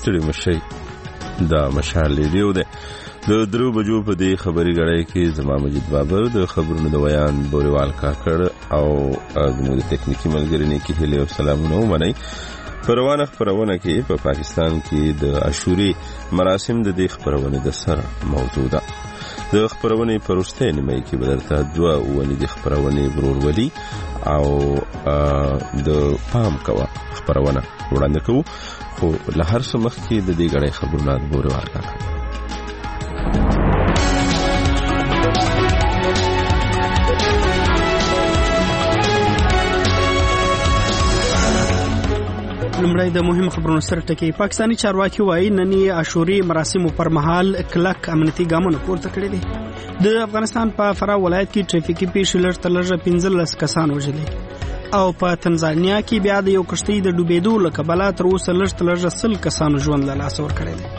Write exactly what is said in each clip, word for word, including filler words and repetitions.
ستړي مشي دا مشال ریډیو ده د درو بجو په دې خبري غړې کې زما مجید بابر د خبرونو د ویان بوریوال کاکړ او زموږ تکنیکی ملګری نه کې هلي او سلامونه ومني. پروانه خبرونه کې په پاکستان کې د عاشوري مراسم د دې خبرونه د سر موضوع ده. د خبرونه پرسته نیمه کې بدرته دوا ونی د خبرونه برورولي او د پام کوا خبرونه وړاندې کوو خو له هر څه مخکې د دې غړې خبرونه بوریوال کاکړ. لمړی د مهم خبرونو سره ټکی. پاکستانی چارواکي وایي نن عاشوري مراسمو پر مهال کلک امنیتي ګامونه پورته کړي دي. د افغانستان په فراه ولایت کې ټریفیکي پیښې لږ تر لږه پنځلس کسان وژلي او په تنزانیا کې بیا د یو کشتۍ د ډوبېدو له کبله تر اوسه لږ تر لږه سل کسانو ژوند له لاسه ورکړی دی.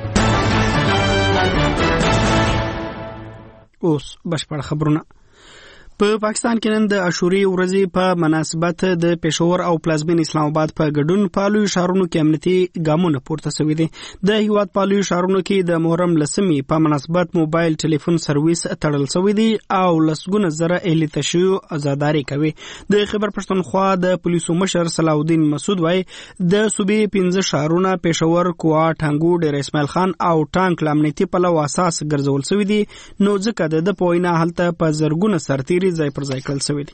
اوس بشپړ خبرونه. په پاکستان کې نن د عاشوري ورځې په مناسبت د پېښور او پلازمین اسلام آباد په ګډون په لوی ښارونو کې امنیتي ګامونه پورته شوي دي. د هیواد په لوی ښارونو کې د محرم لسمې په مناسبت موبایل ټلیفون سرویس تړل شوی دی او لسګونه زره اهلي تشیع ازاداري کوي. د خیبر پښتونخوا د پولیسو مشر صلاح الدین مسعود وايي د صوبې پنځه ښارونه پېښور، کوه، ټانګو، ډیر اسماعیل خان او ټانک امنیتي پلوه اساس ګرځول شوی دي، نو ځکه د په وینا هلته په زرګونه سرتیري ځای پر ځای کړل شوی دی.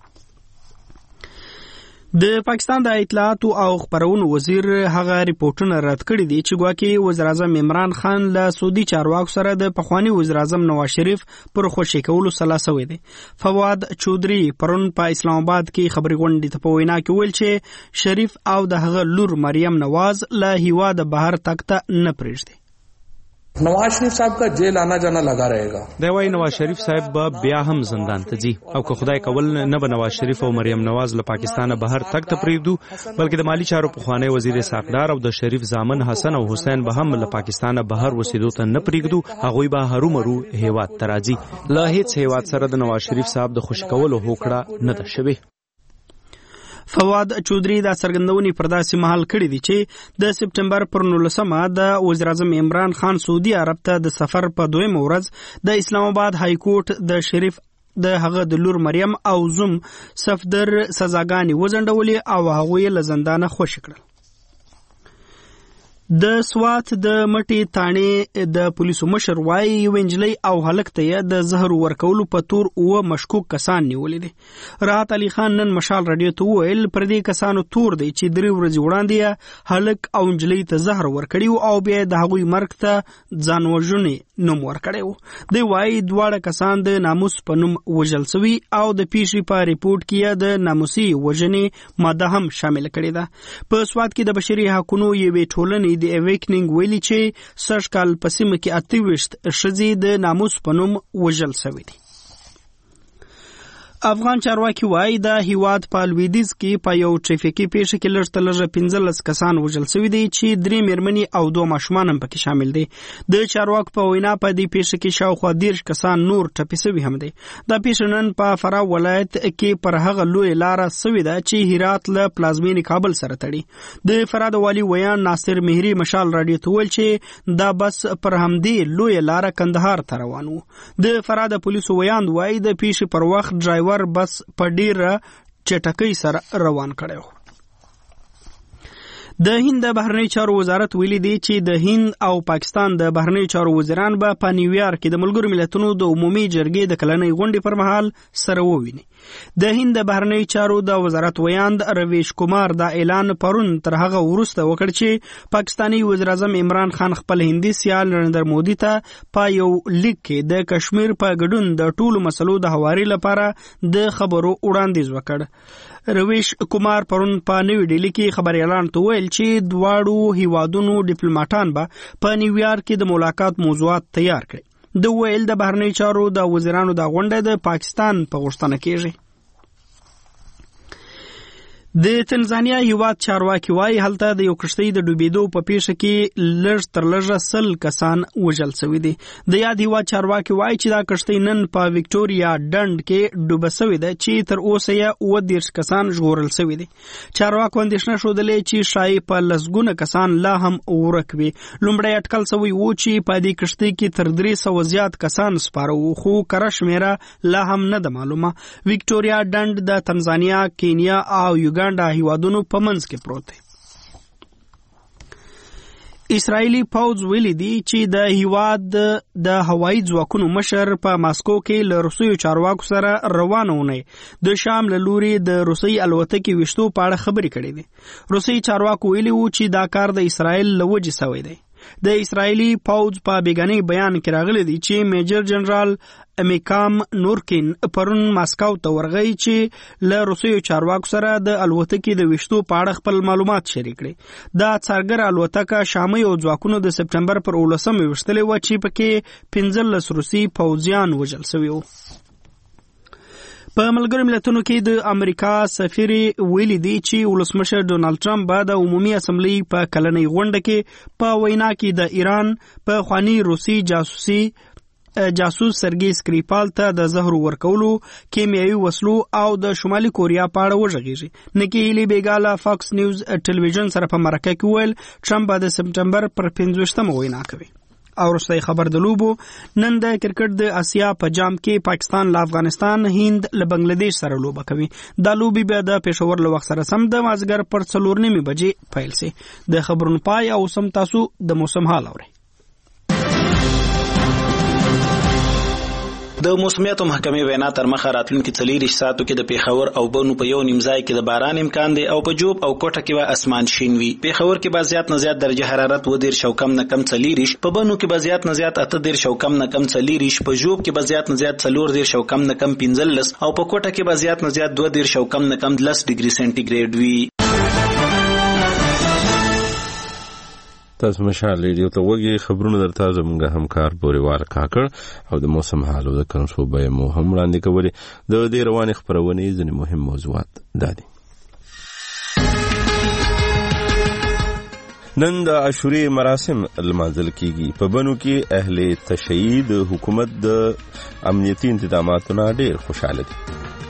د پاکستان د اطلاعات او خبرونو وزیر هغه ریپورتونه رد کړي دي چې ګواکې وزیر اعظم عمران خان له سعودي چارواکو سره د پخوانی وزیر اعظم نواز شریف پر خوشي کولو سلا شوی دی. فواد چودري پرون په اسلام آباد کې خبري غونډې ته په وینا کې ویل چې شریف او د هغه لور مریم نواز له هیواد بهر تک ته نه پرېږدي. नवाज शरीफ साहब का जेल आना जाना लगा रहेगा. دا وایي نواز شریف صاحب به بیا هم زندان ته ځي او که خدای کول نه به نواز شریف او مریم نواز له پاکستانه بهر تک ته پرېږدو، بلکې د مالی چارو پخوانی وزیر اسحاق او د شریف زامن حسن او حسین به هم له پاکستانه بهر وسیدو ته نه پرېږدو. هغوی به هرومرو هیواد ته راځي. له هیڅ هیواد سره د نواز شریف صاحب د خوشي کولو هوکړه نه ده شوې. فواد چودري دا څرګندونې پر داسې مهال کړې دي چې د سپټمبر پر نولسمه د وزیر اعظم عمران خان سعودي عرب ته د سفر په دویمه ورځ د اسلام آباد های کورټ د شریف د هغه د لور مریم او زوم صفدر سزاګانې وځنډولې او هغوی له زندانه خوشي کړل. د سوات د مټي تانې د پولیسو مشر وایي یو انجلۍ او هلک ته د زهر ورکولو په تور اوه مشکوک کسان نیولې دي. راحت علي خان نن مشال رادیو ته وویل پر دې کسانو تور دی چې درې ورځې وړاندې هلک او انجلۍ ته زهر ورکړي او بیا د هغوی مرګ ته ځان وژنې نوم ورکړی و. دی وایي دواړه کسان د ناموس په نوم وژل شوي او د پیښې په ریپورټ کې د ناموسي وژنې ماده هم شامل کړې ده. په سوات کې د بشري حقونو یوې ټولنې د اویکنینګ ویلي چې سږ کال په سیمه کې اته ویشت ښځې د ناموس په نوم وژل شوي دي. افغان چارواکي وایي د هیواد په لویدیځ کې په یو ټریفیکي پیښه کې لږ تر لږه پنځلس کسان وژل شوي دي چې درې مېرمنې او دوه ماشومان هم پکې شامل دي. د چارواکو په وینا په دې پیښه کې شاوخوا دېرش کسان نور ټپي شوي هم دي. دا پیښه نن په فراه ولایت کې پر هغه لویه لاره شوې ده چې هرات له پلازمینې کابل سره تړي. د فراه د والي ویان ناصر مهري مشال راډیو ته ویل چې دا بس پر همدې لویه لاره کندهار ته روان و. د فراه د پولیسو ویان وایي د پیښې پر وخت ډرایور بس په ډیره چټکۍ سره روان کړی و. د هند د بهرنی چارو وزارت ویلي دی چې د هند او پاکستان د بهرنی چارو وزیران به په نیویارک کې د ملګرو ملتونو د عمومي جرګې د کلنۍ غونډې پر مهال سره وویني. د هند د بهرنی چارو د وزارت ویاند رویش کومار دا اعلان پرون تر هغه وروسته وکړ چې پاکستانی وزیر اعظم عمران خان خپل هندي سیال نریندر مودي ته په یو لیک کې د کشمیر په ګډون د ټولو مسلو د هواري لپاره د خبرو وړاندیز وکړ. رویش کومار پرون په نوې ډیلي کې خبريالان ته ویل چې دواړو هیوادونو ډیپلوماټان به په نیویارک کې د ملاقات موضوعات تیار کړي. د ویل د بهرنی چارو د وزیرانو د غونډه د پاکستان په غوښتنه کېږي. د تنزانیا هیواد چارواکي وایي هلته د یو کښتۍ د ډوبېدو په پیښه کې لږ تر لږه سل کسان وژل شوي دي. د یاد هیواد چارواکي وایي چې دا کښتۍ نن په وکټوریا ډنډ کې ډوبه شوې ده چې تر اوسه یې اووه دېرش کسان ژغورل شوي دي. چارواکو اندېښنه ښودلې چې ښایي په لسګونه کسان لا هم ورک وي. لومړی اټکل شوی و چې په دې کښتۍ کې تر درې سوه زیات کسان سپاره وو، خو کره شمېره لا هم نه ده معلومه. وکټوریا ډنډ د تنزانیا، کینیا او یوګانډا هیوادونو په منځ کې پروت دی. اسرائیلي پوځ ویلي دي چې د هیواد د هوایي ځواکونو مشر په ماسکو کې له روسیو چارواکو سره روانه اونۍ د شام له لوري د روسي الوتکې ویشتو په اړه خبرې کړې دي. روسي چارواکو ویلي وو چې دا کار د اسرائیل له وجې شوی دی. د اسرائیلي پوځ په بیګنۍ بیان کې راغلی دی چې میجر جنرال امیکام نورکین پرون ماسکو ته ورغی چې له روسیو چارواکو سره د الوتکې د ویشتو په اړه خپل معلومات شریک کړي. دا څارګر الوتکه شامي او ځواکونو د سپټمبر پر اوولسمه ویشتلې وه چې پکې پنځلس روسي پوځیان وژل شوي وو. په ملګرو ملتونو کې د امریکا سفیر ویلي دی چې ولسمشر ډونالد ټرمپ به د عمومي اسمبلی په کلنۍ غونډه کې په وینا کې د ایران په خواني روسي جاسوسي جاسوس سرګي سکریپال ته د زهر ورکولو، کیمیاوي وسلو او د شمالي کوریا په اړه وغږیږي. نکی هیلی بیګاله فاکس نیوز ټلویزیون سره په مرکه کې ویل ټرمپ به د سپټمبر پر پنځویشتمه وینا کوي. او وروستی خبر د لوبو. نن د کرکټ د اسیا په جام کې پاکستان له افغانستان، هند له بنگلاديش سره لوبه کوي. دا لوبي به د پېښور له وخت سره سم د مازدیګر پر څلور نیمې بجې پیل شي. د خبرونو پای او سم تاسو د موسم حال اورئ. د موسمیاتو محکمې وینا تر مخه راتلونکي څلېرویشت ساعتو کې د پېښور او بنو په یو نیم ځای کې د باران امکان دی او په جوب او کوټه کې به اسمان شین وي. پېښور کې به زیات نه زیات درجه حرارت اووه دېرش او کم نه کم څلېرویشت، په بنو کې به زیات نه زیات اته دېرش او کم نه کم څلېرویشت، په جوب کې به زیات نه زیات څلور دېرش او کم نه کم پنځلس او په کوټه کې به زیات نه زیات دوه دېرش او کم نه کم لس ډیګري سنټیګریډ وي. تاسو مشال ریډیو ته وګورئ. خبرونه درته زموږ همکار بوريوال کاکړ او د موسم حالو د کنسوبه مو هم وړاندې کولې. د دې روانې خبرونې ځینې مهم موضوعات دادي. نن د عاشوري مراسم لمانځل کیږي. په بنو کې اهل تشیع د حکومت د امنیتي انتظاماتو نه ډیر خوشاله دي.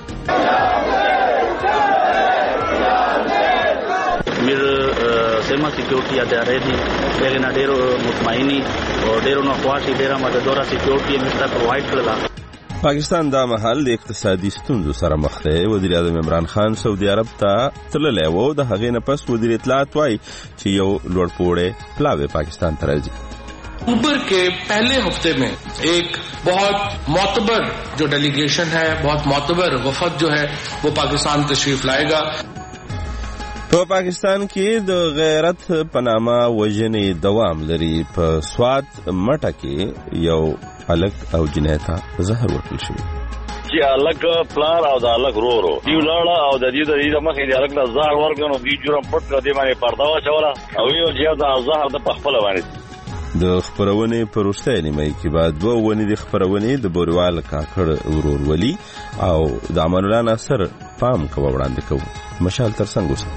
سیما سیکیورټي ادارې دي هغه نه ډېر مطمئني او ډېر نو خواږي ډېر مددوره سیکیورټي مستر پرووایډ کړل. پاکستان دا مهال د اقتصادي ستونزو سره مخ دی. وزیر اعظم عمران خان سعودي عرب ته تللی و. د هغې نه پس وزیر اطلاعات وایي چې یو لوړ پوړی پلاوی پاکستان ته راځي. अक्टूबर के पहले हफ्ते में एक बहुत मोतबर जो डेलीगेशन है, बहुत मोतबर वफद जो है वो पाकिस्तान तशरीफ लाएगा. په Pakistan کې د غیرت پنامه وژنې دوام لري. په سوات مټه کې یو الګ او جنیتا زهر ورکړل شوی چې الګ پلار او د الګ رورو دی لاړه او د دې د دې مخې د الګ د زهر ورکړنو دی جوړم پټ کړ دی باندې پردا واچوله او یو چې د زهر د پخپل باندې د خبرونې پر وروستۍ نیمه کې بعد دوه ونې د خبرونې د بوريوال کاکړ ورورولي او د امان الله ناصر پام کوو وړاندې کوو. مشال تر څنګه اوسه.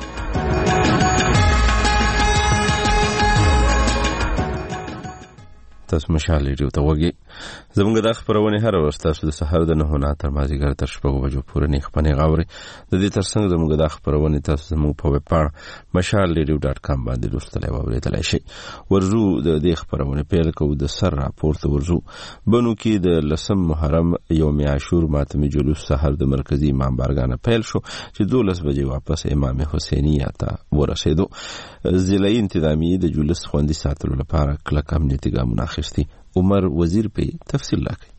تاسو مشال ریډیو ته وګورئ. زموږ د خبرونه هر ورځ تاسو د سحر د نه نه تر مازیګر تر شپږ بجو پورې نه خپنه غاوري. د دې ترڅنګ زموږ د خبرونه تاسو زموږ په ویب پاڼه مشال ریډیو ډاټ کام باندې لوستلای او ورېدلای شئ. ورزو د دې خبرونه پیل کوو د سر راپورته. ورزو بنو کې د لسم محرم یوم عاشور ماتمي جلوس سحر د مرکزی امام بارګانه پیل شو چې دولس بجې واپس امام حسینیه ته ورسېدو. ضلعي انتظامی د جلوس خوندي ساتلو لپاره کلک امنیتي ګامونه اخیستي. عمر وزیر په تفصیل راکړي.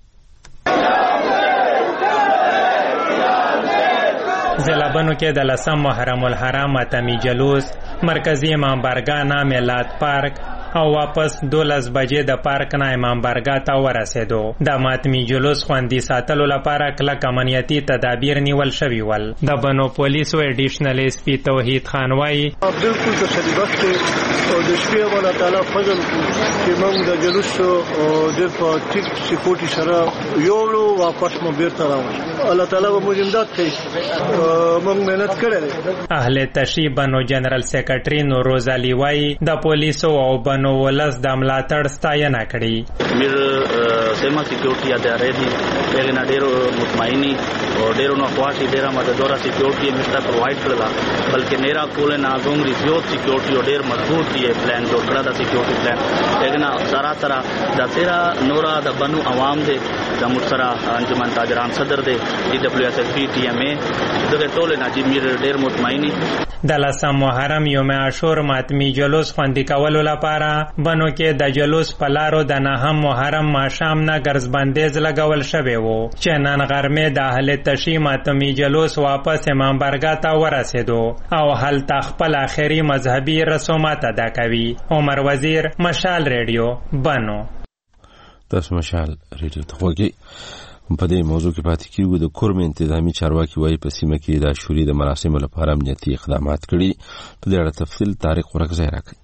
ضلع بنو کې د لسم محرم الحرام ماتمي جلوس مرکزی امام بارګاه نه میلاد پارک او واپس دولس بجې د پارک نه امام بارګاه ته ورسېدو. د ماتمي جلوس خوندي ساتلو لپاره کلک امنیتي تدابیر نیول شوي ول. د بنو پولیسو اډیشنل اس پی توحید خان وایي بالکل د صلیبت او د شپې الله تعالی فضل چې موږ د جلوس او د پاتیک سکیورټي سره یو واپس مو بیرته راوړو. الله تعالی به موږ امداد کوي. موږ مهنت کړی دی. اهل تشی بنو جنرال سیکرټري نوروز علي وایي د پولیسو او بنو ولس د ملاتړ ستاینه کړې. میر سیما سکیورټي ادارې دي هغه نه ډېر مطمئني او ډېر نو خواشي ډېر ماده دورا سکیورټي مشته پرووایډ کړل بلکې نیرا کول نه زوم ریزیوت سکیورټي او ډېر مضبوط دی پلان جوړ کړل د سکیورټي پلان هغه نه سارا سره د تیرا نورا د بنو عوام دي د مرسرا انجمن تاجران صدر دی D W S S P T M A دغه ټول نه چې میر ډېر مطمئني. د لسم محرم یوم عاشور ماتمی جلوس خوندي کولو لپاره بنو کې د جلوس په لارو د نهم محرم ماښام نه ګرځبندیز لګول شوی و چې نن غرمې د اهل تشی ماتمی جلوس واپس امام بارګاه ته ورسېدو او هلته خپل آخري مذهبي رسومات ادا کوي. عمر وزیر، مشال ریډیو، بنو. تاسو مشال ریډیو ته وګورئ. په دې موضوع کې پاتې کیږو. د کورم انتظامی چارواکي وایي په سیمه کې د عاشوري د مراسمو لپاره امنیتي اقدامات کړي. په دې اړه تفصیل طارق ورکزی راکړي.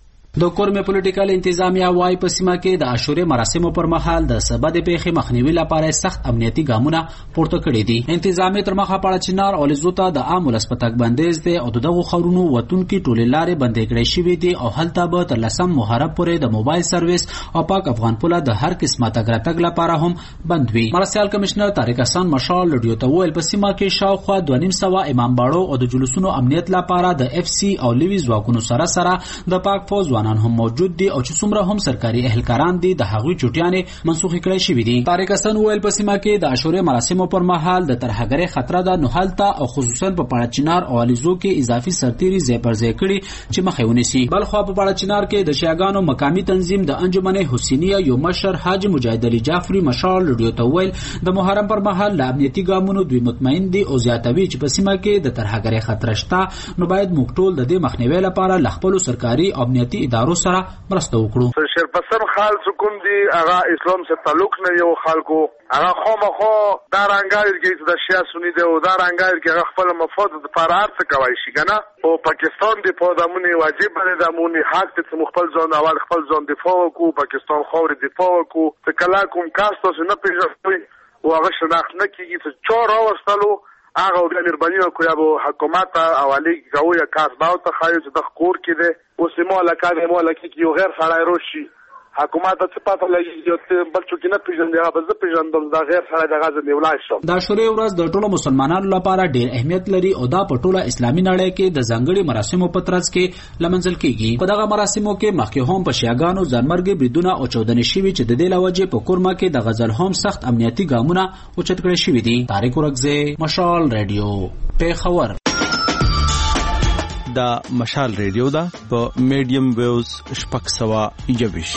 د کورمه پولیټیکل انتظامیه وايي په سیمه کې د عاشوري مراسمو پر مهال د سبد پیښې مخنیوي لپاره سخت امنیتي ګامونه پورته کړي دي. انتظامی تر مخه پړه چنار او لزوتا د عام ولسپتک بندیز دي او دغه خورونو وتونکي ټولې لارې بندې کړې شوې دي او هلته به تر لسم محرم پورې د موبایل سرویس او پاک افغان پوله د هر قسمه تګ راتګ لپاره هم بند وي. مرسیال کمشنر طارق حسن مشال لډیو ته ویل په سیمه کې شاوخوا دوه نیم سوه امام باړو او د جلوسونو امنیت لپاره د اف سی او لوي ځواکونو سره سره د پاک فوج ځوانان هم موجود دي او چې څومره هم سرکاري اهلکاران دي د هغوی چټیانې منسوخ کړي شوې دي. طارق حسن ویل په سیمه کې د عاشوري مراسمو پر مهال د ترهګرۍ خطر ده نو حالت او خصوصا په پړه چنار او الیزو کې اضافي سرتيري ځای پر ځای کړي چې مخه ونیسي. بل خو په پړه چنار کې د شیعاګانو مقامی تنظیم د انجمن حسینیه یو مشر حاجی مجاهد علي جعفری مشال لډیو ته ویل د محرم پر مهال د امنیتي ګامونو دوی مطمئن دي او زیاتوي چې په سیمه کې د ترهګرۍ خطر شته نو باید موږ ټول د دې مخنیوي لپاره خپل سرکاري او امنیتي ادارو سره مرسته وکړو. شرپسند خال سکون دی هغه اسلام سره تعلق نه یو خلکو هغه خامخا دا رنګایل کې د شیا سنی دی او دا رنګایل کې هغه خپل مفاد د فرار څخه کوي شي کنه او پاکستان دی په دمونی واجب نه دمونی حق ته مخبل ځون اول خپل ځون دفاع کو پاکستان خور دفاع کو ته کلا کوم کاستو نه پیژنوي او هغه شناخت نه کیږي چې چور واستلو هغه د نربانیو کو یا حکومت اولی غویا کاس باو ته خایو د خور کې ده او سیمه لکه مولا کې یو غیر سړی روشي حکومت ته پاتې لګي یو بل څوک نه پیژندل هغه به پیژندل دا غیر سړی د غاز نیولای شو. دا شوري ورځ د ټولو مسلمانانو لپاره ډېر اهمیت لري او دا په ټوله اسلامي نړۍ کې د ځانګړي مراسمو په ترڅ کې لمنځل کیږي. په دغه مراسمو کې مخکې هم په شیعاګانو ځانمرګي بریدونه او چودنې شوي چې د دې لوجې په کورما کې د غزل هم سخت امنیتي ګامونه اوچت کړي شوي دي. طارق ورکزی، مشال ریډیو، پیښور. دا مشال ریډیو دا په میډیم ویوز شپږ سوه یوویشت.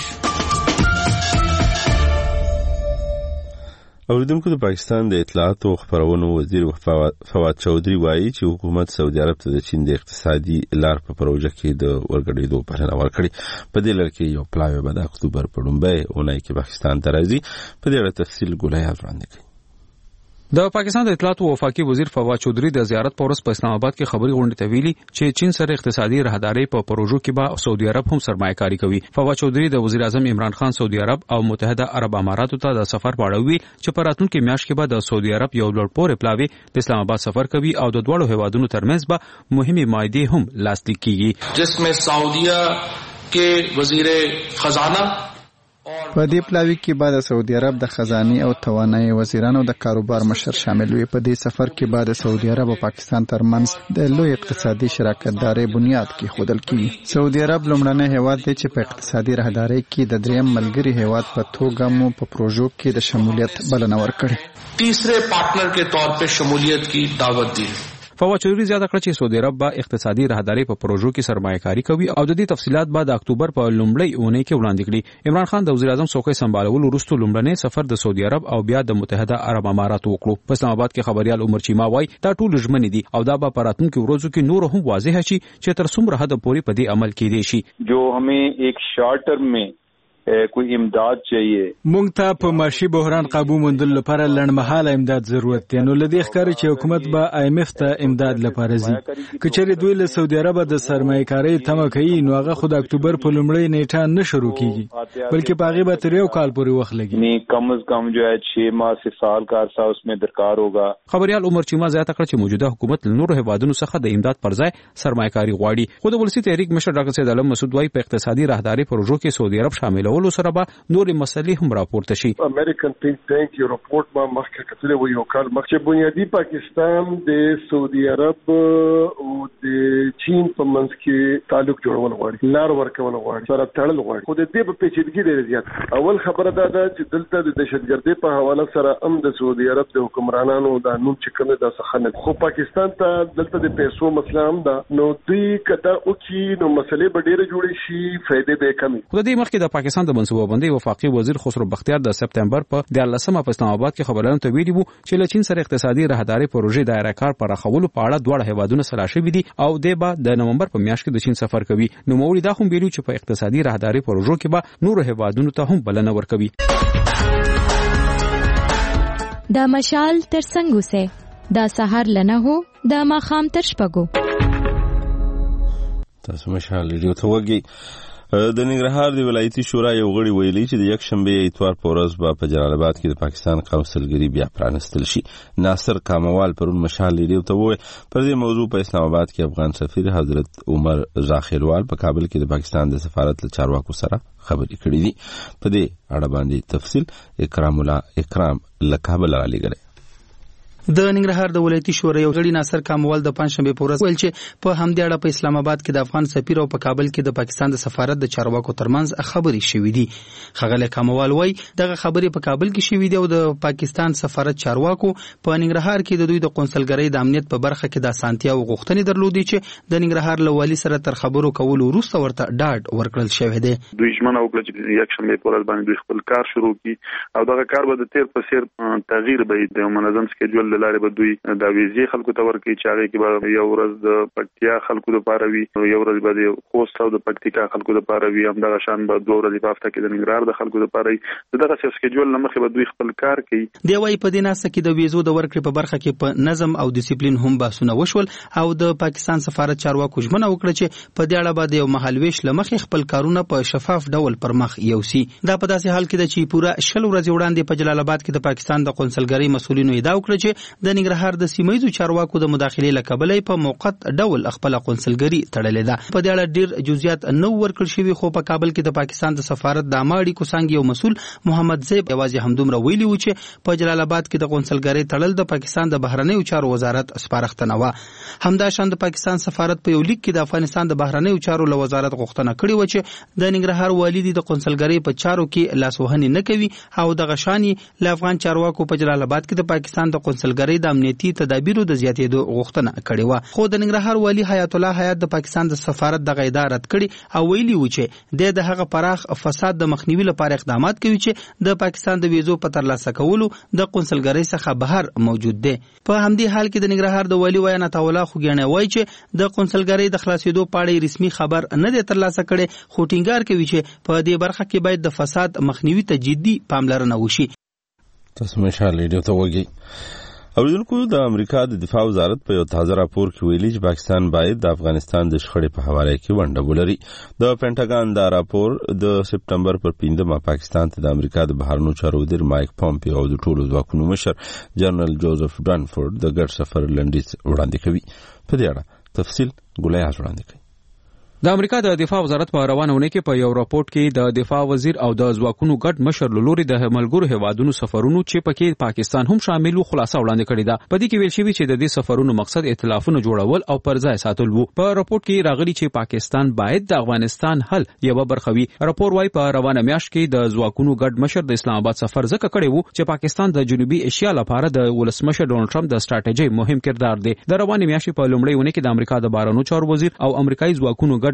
اوریدونکو د پاکستان د اطلاعات او خبرونو وزیر فواد چودھری وایي چې حکومت سعودي عرب ته د چین د اقتصادي لار په پروژه کې د ورګډېدو بلنه ورکړې. په دې لړ کې یو پلاوی به د اکتوبر په لومړۍ اونۍ کې پاکستان ته راځي. په دې اړه تفصیل ګولایاز وړاندې کوي. د پاکستان د اطلاعات او وفاقي وزیر فواد چودھری د زیارت په ورځ په اسلام آباد کې خبري غونډه ته ویلي چې چین سره اقتصادي راهداري په پروژو کې به سعودي عرب هم سرمایه‌کاري کوي. فواد چودھری د وزیر اعظم عمران خان سعودي عرب او متحده عرب اماراتو ته د سفر په اړه ویل چې په راتلونکي میاشت کې به د سعودي عرب یو لوړ پورې پلاوی د اسلام آباد سفر کوي او د دوړو هیوادونو ترمنځ به مهمه معاهده هم لاسلیک کیږي. جسمه سعودیه کې وزیر خزانه په دې پلاوی کې بعد سعودي عرب د خزانه او توانایي وزیرانو د کاروبار مشر شامل وي. په دې سفر کې بعد سعودي عرب او پاکستان ترمنځ د لوی اقتصادي شراکتداري بنیاد کې خودل کیږي. سعودي عرب لومړنی هیواد دی چې په اقتصادي راهداري کې د دریم ملګری هیواد په توګه مو په پروژو کې د شمولیت بلنه ورکړي. تیسرے پارٹنر کے طور پہ شمولیت کی دعوت دی. فواد چودھری زیاته کړ چې سعودي عرب به اقتصادي راهداري په پروژو کې سرمایه‌کاري کوي او د دې تفصيلات بعد اکتوبر په لومړۍ اونۍ کې وړاندې کړي. عمران خان د وزیر اعظم څوکۍ سمبالول وروسته لومړنی سفر د سعودي عرب او بیا د متحده عرب اماراتو وکړو. په اسلام آباد کې خبريال عمر چیما وایي دا ټول ژمنې دي او دا به په راتلونکو ورځو کې نور هم واضح شي چې تر څومره حد پورې په دې عمل کې دي شي. جو हमें एक शॉर्ट टर्म में کوئی امداد چاهیه. مونږ ته په معاشي بحران قابو موندلو لپاره لنډمهاله امداد ضرورت دی. نو لدې ښکاري چې حکومت به آی ایم اف ته امداد لپاره ځي. کچېرې دوی له سعودي عرب د سرمایه‌کارۍ تمه کوي نو هغه خو د اکتوبر په لومړۍ نیټه نه شروع کیږي بلکې په هغه به تر یو کال پورې وخت لګي. نه کم از کم جو ہے چھ ماہ سے سال کا عرصہ اس میں درکار ہوگا. خبريال عمر چیما زیاته کړ چې موجوده حکومت له نورو هیوادونو څخه د امداد پر ځای سرمایه‌کاري غواړي. خو د ولسی تحریک مشر ډاکټر سید علم مسعود وايي په اقتصادي راهداري پروژو کې سعودي عرب شاملولو سره به نورې مسلې هم راپورته شي. امریکن تھینک ټانک یو رپورټ ما مخکې کتلې و یو کال مخکې بنیادی پاکستان د سعودي عرب او د چین په منځ کې تعلق جوړول غواړي، لار ورکول غواړي، سره تړل غواړي. خو د دې په پیچیدګي ډېر زیات. اول خبره دا ده چې دلته د دهشتګردۍ په حواله سره هم د سعودي عرب د حکمرانانو د نوم چې کوم د سخنه خو پاکستان ته دلته د پیسو مسله هم ده. نو دوی کدا او چې نو مسلې به ډېر جوړې شي، فائدې به کمی. خو د دې مخکې د پاکستان د منصوبه بندۍ وفاقي وزیر خسرو بختیار د سپتمبر په دیارلسمه په اسلام آباد کې خبرونه ته ویلي وو چې له چین سره اقتصادي راهداري پروژې دایره کار پراخولو په اړه دوه هیوادونو سره شوي دي او د به د نومبر په میاشت کې د چین سفر کوي. نو موري دا هم ویلو چې په اقتصادي راهداري پروژو کې به نورو هیوادونو ته هم بلنه ورکوي. دا مشال تر څنګه سه دا سحر لنه هو دا ماخام تر شپګو. تاسو مشال ریډیو ته وګورئ. د ننګرهار د ولایتي شورا یو غړي ویلي چې د یک شنبه اتوار په ورځ به په جلال آباد کې د پاکستان قونسلګري بیا پرانستل شي. ناصر کاموال پرون مشال ریډیو ته وویل پر دې موضوع په اسلام آباد کې افغان سفیر حضرت عمر زاخیلوال په کابل کې د پاکستان د سفارت له چارواکو سره خبرې کړې دي. په دې اړه باندې تفصیل اکرام الله اکرام له کابل را لېږلی. د ننګرهار د ولایتي شورا یو غړي ناصر کاموال د پنځشنبه په ورځ ویل چې په همدې اړه په اسلام آباد کې د افغان سفیر او په کابل کې د پاکستان د سفارت د چارواکو ترمنځ خبرې شوې دي. ښاغلی کاموال وایي دغه خبرې په کابل کې شوې دي او د پاکستان سفارت چارواکو په ننګرهار کې د دوی د قونسلګرۍ د امنیت په برخه کې د اسانتیا او غوښتنې درلودې چې د ننګرهار له والي سره تر خبرو کولو وروسته ورته ډاډ ورکړل شوی دی. دوی ژمنه وکړه چې یک شنبه په ورځ باندې دوی خپل کار شروع کړي او دغه کار به د تیر په څیر تغییر به د منظم سکیډول لاره به دوی دا ویزې خلکو ته ورکړي چې هغه کې به یو ورځ د پکتیا خلکو لپاره وي، یو ورځ به د خوست او د پکتیکا خلکو لپاره وي، هم دغه شان به دوه ورځې په هفته کې د ننګرهار د خلکو لپاره وي. دغه سکیډول نه مخې به دوی خپل کار کوي. دی وايي په دې ناسه کې د ویزو د ورکړې په برخه کې په نظم او ډیسپلین هم بحثونه وشول او د پاکستان سفارت چارواکو ژمنه وکړه چې په دې اړه به د یو مهالویش لمخې خپل کارونه په شفاف ډول پر مخ یوسي. دا په داسې حال کې ده چې پوره شل ورځې وړاندې په جلال آباد کې د پاکستان د قونسلګرۍ مسؤلینو ادعا وکړه چې د ننګرهار د سیمایي چارواکو د مداخلې لکبلې په موقت ډول خپل قونسلګري تړلې ده. په دې اړه ډیر جزئیات نو ورکړل شوی خو په کابل کې د پاکستان د سفارت د اماړي کو څنګه یو مسول محمد زیب یوازې همدومره ویلي و چې په جلال آباد کې د قونسلګرۍ تړل د پاکستان د بهرنیو چارو وزارت سپارښتنه و. همدا شان د پاکستان سفارت په یو لیک کې د افغانستان د بهرنیو چارو له وزارت غوښتنه کړې و چې د ننګرهار والي د قونسلګرۍ په چارو کې لاسوهنې نه کوي او د غشاني له افغان چارواکو په جلال آباد کې د پاکستان د قونسلګرۍ د امنیتي تدابیرو د زیاتېدو غوښتنه کړې و. خو د ننګرهار والي حیات الله حیات د پاکستان د سفارت د غیدا رد کړي او ویلي و چې د دغه پراخ فساد د مخنیوي لپاره اقدامات کوي چې د پاکستان د ویزو په ترلاسه کولو د قونسلګرۍ څخه بهر موجود دي. په همدې حال کې د ننګرهار د والي وینا تاوله خوګیانه وایي چې د قونسلګرۍ د خلاصېدو په اړه رسمي خبر نه دی ترلاسه کړي خو ټینګار کوي چې په دې برخه کې باید د فساد مخنیوي ته جدي پاملرنه وشي. تاسو مشال ریډیو ته وګورئ. اوریدونکو د امریکا د دفاع وزارت په یو تازه راپور کې ویلي چې پاکستان باید د افغانستان د شخړې په حواله کې ونډه ولري. د پینټاګان دا راپور د سپتمبر پر پنځمه پاکستان ته د امریکا د بهرنیو چارو وزیر مایک پومپیو او د ټولو ځواکونو مشر جنرال جوزف ډانفورد د ګډ سفر لنډیز وړاندې کوي. په دې اړه تفصیل ګولای وړاندې کوي. د امریکا د دفاع وزارت په روانه ونه کې په یو راپورټ کې د دفاع وزیر او د ځواکونو ګډ مشر لوري د ملګرو هیوادونو سفرونو چې پکې پاکستان هم شامل وو خلاصه وړاندې کړې ده. په دې کې ویل شوی چې د دې سفرونو مقصد ائتلافونه جوړول او پر ځای ساتل وو. په راپورټ کې راغلي چې پاکستان باید د افغانستان حل یو برخه وي. راپور وايي په روانه میاشت کې د ځواکونو ګډ مشر د اسلام آباد سفر ځکه کړی وو چې پاکستان د جنوبي ایشیا لپاره د ولسمشر ډونالد ټرمپ د ستراتیژي مهم کردار دی. د روانه میاشت په لومړۍ ونه کې د امریکا د بهرنیو چارو وزیر او امریکایي ځواکونو ګډ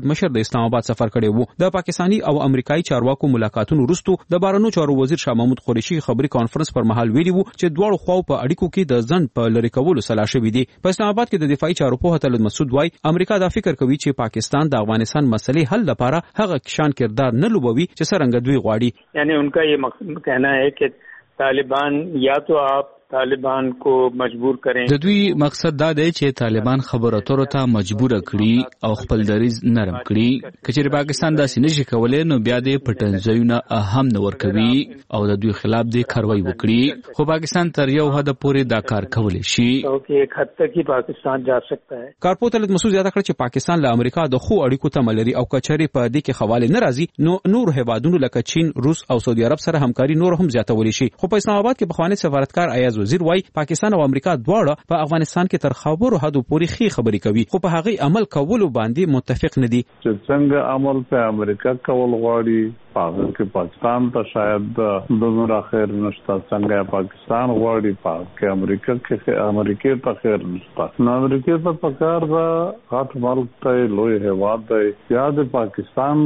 ګډ مشر د اسلام آباد سفر کړی وو. د پاکستانی او امریکایي چارواکو ملاقاتونو وروسته د بهرنیو چارو وزیر شاه محمود قریشي خبري کانفرنس پر مهال ویلي وو چې دواړو خواو په اړیکو کې د ځند په لری کولو سلا شوې دي. په اسلام آباد کې د دفاعي چارو په هتل مسعود وای امریکا دا فکر کوي چې پاکستان د افغانستان مسلې حل لپاره هغه کشان کردار نه لوبوي چې څنګه دوی غواړي. یعنی انکا یہ مقصد کہنا ہے کہ طالبان یا تو آپ طالبان کو مجبور کریں. د دوی مقصد دا دی چې طالبان خبرو اترو ته مجبور کړي او خپل دریز نرم کړي. کچېر پاکستان داسې نشي کولای نو بیا دې پټنځایونه هم نه ورکوي او د دوی خلاف دې کاروایی وکړي. خو پاکستان تر یو حد پورې دا کار کولی شي او کې ایک حد تک پاکستان جا سکتا ہے. کارپو تلت مسعود زیاته کړ چې پاکستان له امریکا د خو اړیکو ته ملري او کچېر په دې کې حواله ناراضي نو نور هیوادونو لکه چین، روس او سعودي عرب سره همکاري نور هم زیاتولی شي. خو په اسلام آباد کې بخوانی سفارتکار ایاز وزیر وای پاکستان او امریکا دواړه په افغانستان کې تر خبرو حدو پورې خې خبرې کوي خو په هغه عمل کولو باندې متفق نه دي. چې څنګه عمل په امریکا کول غواړي پاغه کې پاکستان ته شاید دومره خیر نشته څنګه پاکستان غواړي پاکه امریکا کې امریکا ته خیر نشته. نو امریکا ته پکار دا غټ ملک ته لوی هیواد دی یا د پاکستان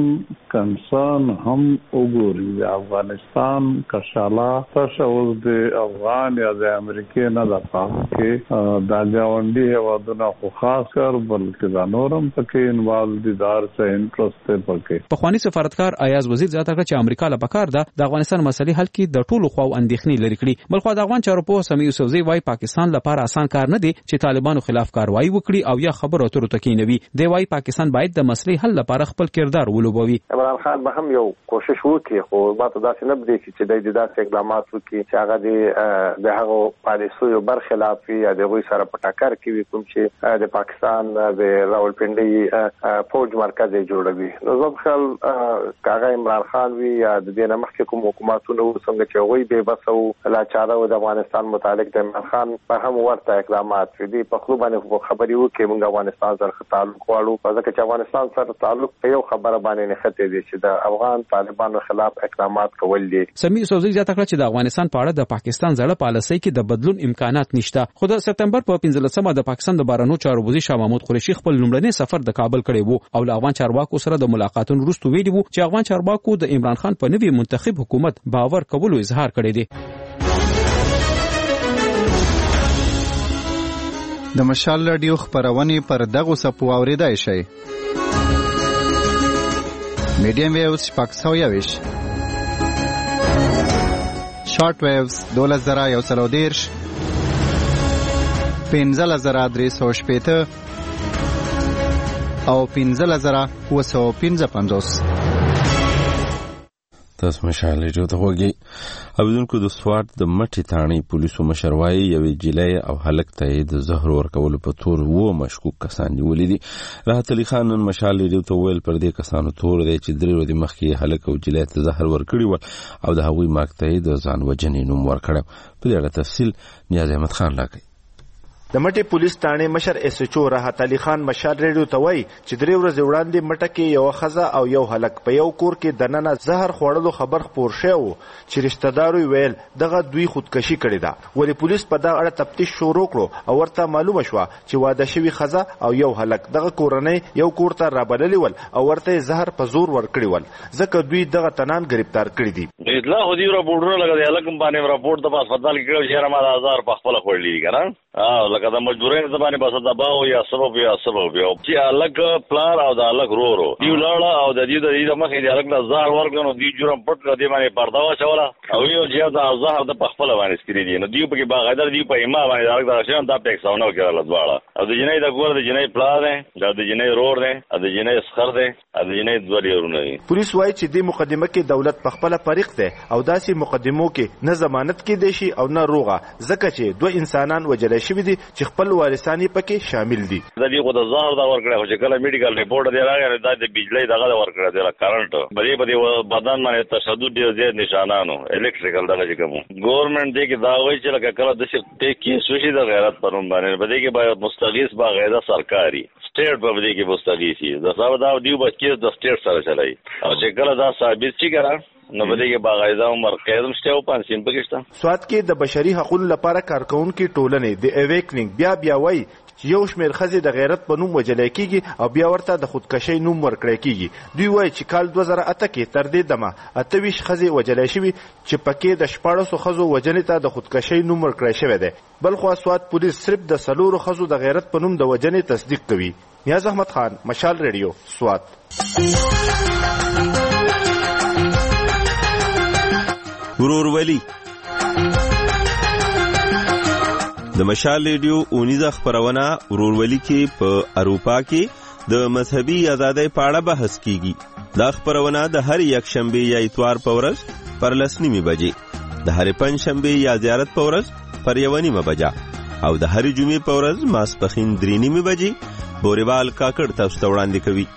کنسرن هم وګوري. افغانستان کشاله تشول د افغان یا د امریکا نه د پاکه د گاونډي هیوادونو خو خاص کر بلکې د نورم پکې انوالو دي دار څه انټرست پکې. په خواني سفارتکار ایاز وزیر زیاته کړ چې امریکا له پکار ده د افغانستان مسلې حل کې د ټولو خواو اندېښنې لري کړي. بلخو د افغان چارو په سمیع یوسفزی وای پاکستان لپاره آسان کار نه دی چې طالبانو خلاف کاروایی وکړي او یا خبرو اترو ته کېنوي. دی وای پاکستان باید د مسلې حل لپاره خپل کردار ولوبوي. عمران خان به هم یو کوشش وکړي خو ماته داسې نه بدي چې د داسې اقدامات وکړي چې هغه د هغه پالیسیو برخلاف وي یا د غوي سره په ټاکر کې وي کوم چې د پاکستان د راولپنډي فوج مرکز جوړوي. نو زه خپل کاغه عمران خان وی یا د دې نمخ کوم حکومتونو څنګه چې وی به بسو لاچاره د افغانستان متعلق د عمران خان په هم ورته اقدامات دي په خپل باندې خبري وکړي موږ افغانستان سره تعلق غواړو ځکه چې افغانستان سره تعلق په یو خبره باندې نه خته دي چې د افغان طالبانو خلاف اقدامات کول دي. سمیع یوسفزی زیاته کړ چې د افغانستان په اړه د پاکستان زړه پالیسۍ کې د بدلون امکانات نشته. خو د سپتمبر په پنځلسمه د پاکستان د بهرنیو چارو وزیر شاه محمود قریشي خپل لومړنی سفر د کابل کړی وو او له افغان چارواکو سره د ملاقاتونو وروسته ویلي وو چې افغان چارواکو د عمران خان په نوي منتخب حکومت باور کولو اظهار کړی دی. د مشال رادیو خبرونه پر دغه سپو اوریدای شي. میډیم ویوز شپږ سوه یویش، شارټ ویوز دولس زره یو سل او دېرش، پنځلس زره درې سوه شپېته او پنځلس زره اووه سوه پنځه پنځوس. تاسو مشال رادیو ته وګورئ. اوریدونکو د سوات د مټي تاڼي پولیسو مشروای یوې جلای او هلک ته د زهر ورکولو په تور وو مشکوک کسان نیولې دي. راحت علي خان نن مشال رادیو ته ویل پر دې کسانو تور دی چې درې ورځې مخکې هلک او جلای ته زهر ورکړی و او د هغوی ماکته د ځان وجنې نوم ورکړ. په دې اړه تفصیل نیاز احمد خان راکړي. د مټي پولیس تانه مشر اس ایچ او راحت علي خان مشال ریډیو ته وای چې درې ورځې وړاندې مټه کې یو خزه او یو هلک په یو کور کې د نننه زهر خوړلو خبر خپور شو چې رشتہ دارو ویل دغه دوی خودکشي کړې ده. ولی پولیس په دا اړه تفتیش شروع کړو او ورته معلومه شو چې واده شوی خزه او یو هلک دغه کورنۍ یو کور ته رابللی ول او ورته زهر په زور ورکړی ول ځکه دوی دغه تنان گرفتار کړی دي. اطلاع هدي راپورټونه لګا دی الکم باندې راپورټ د پاس فضل کېږي چې ما هزار په خپل خورلې کنه اه لکه د مجبورین زبانه بس د باو یا سبب یا سبب یو چې الګ پلان او د الګ رورو دی لاړه او د دې د دې مخې د الګ د زهر ورکړو دی جوړم پټ کړ دی باندې پردا واچوله او یو چې د زهر د خپل باندې سکري دی نو دی په کې باغدار دی په ایما باندې الګ د شان د ټیکساونو کړل دواړه او د جنې د ګور د جنې پلان دی د جنې رور دی د جنې اسخر دی د جنې دوړي ورونه دی. پولیس وایي چې د مقدمه کې دولت په خپل فریق دی او داسې مقدمو کې نه ضمانت کې دی شي او نه روغه ځکه چې دوه انسانان وجل شوی دي چې خپل وارثانی پکې شامل دي. د دې خو د زهر دا ورکړه چې کله میډیکل ریپورت دی راغی د بجلی دغه ورکړه د کرنٹ بلې بلې بدن باندې تشدد ډیر زیات نشانانو الکتریکل دغه کوم ګورنمنت دی کې دا وایي چې لکه کله د شپې کې سوشي د غیرت پرون باندې بده کې باید مستغیث با غیرت سرکاري سټیټ په دې کې مستغیثي د صاحب دا دیو بچی د سټیټ سره چلای او چې کله دا ثابت شي کړه نو بده کې باغایدا عمر قیدم شته او پانسیم پکشته. سواد کې د بشري حقوقو لپاره کارکونکو ټولنې د ایویکنینګ بیا بیا وایي چې یو شمېر ښځې د غیرت په نوم وجلی کیږي او بیا ورته د خودکشۍ نوم ورکړی کیږي. دوی وایي چې کال دوه زره اته کې تر دې دمه اته ویشت ښځې وجلی شوي چې پکې د شپاړسو ښځو وژنې ته د خودکشۍ نوم ورکړی شوی دی. بلخوا سوات پولیس صرف د څلورو ښځو د غیرت په نوم د وژنې تصدیق کوي. نیاز احمد خان، مشال ریډیو، سوات. ورورولي د مشال ریډیو اونیزه خبرونه ورورولي کې په اروپا کې د مذهبي ازادۍ په اړه بحث کیږي. دا خبرونه د هر یک شنبه یا اتوار په ورځ پر لس نیمې بجې، د هر پنځ شنبه یا زیارت په ورځ پر یو نیمه بجه او د هر جمعې په ورځ ماسپښین درې نیمې بجې بوریوال کاکړ تاسو ته وړاندې کوي.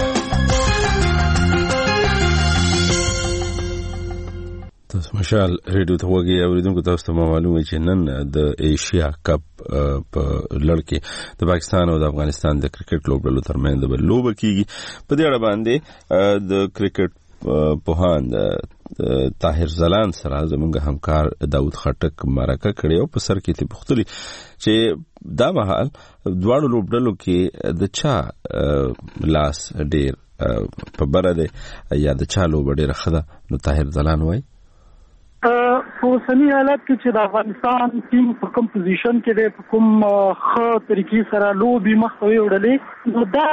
تاسو مشال ریډیو ته وګورئ اوریدونکو تاسو ته معلومه چې نن د ایشیا کپ په لړ کې د پاکستان او د افغانستان د کرکټ لوبډلو ترمنځ د لوبه کیږي. په دې اړه باندې د کرکټ پوهان طاهر زلان سره زموږ همکار داود خټک مرکه کړې او په سر کې ته پوښتلي چې دا مهال دواړو لوبډلو کې د چا لاس ډیر په بره دی یا د چا لوبه ډیره ښه ده. نو طاهر زلان وایي په اوسني حالت کې چې د افغانستان ټیم په کوم پوزیشن کې دی، په کوم ښه طریقې سره لوبې مخته وړلې، نو دا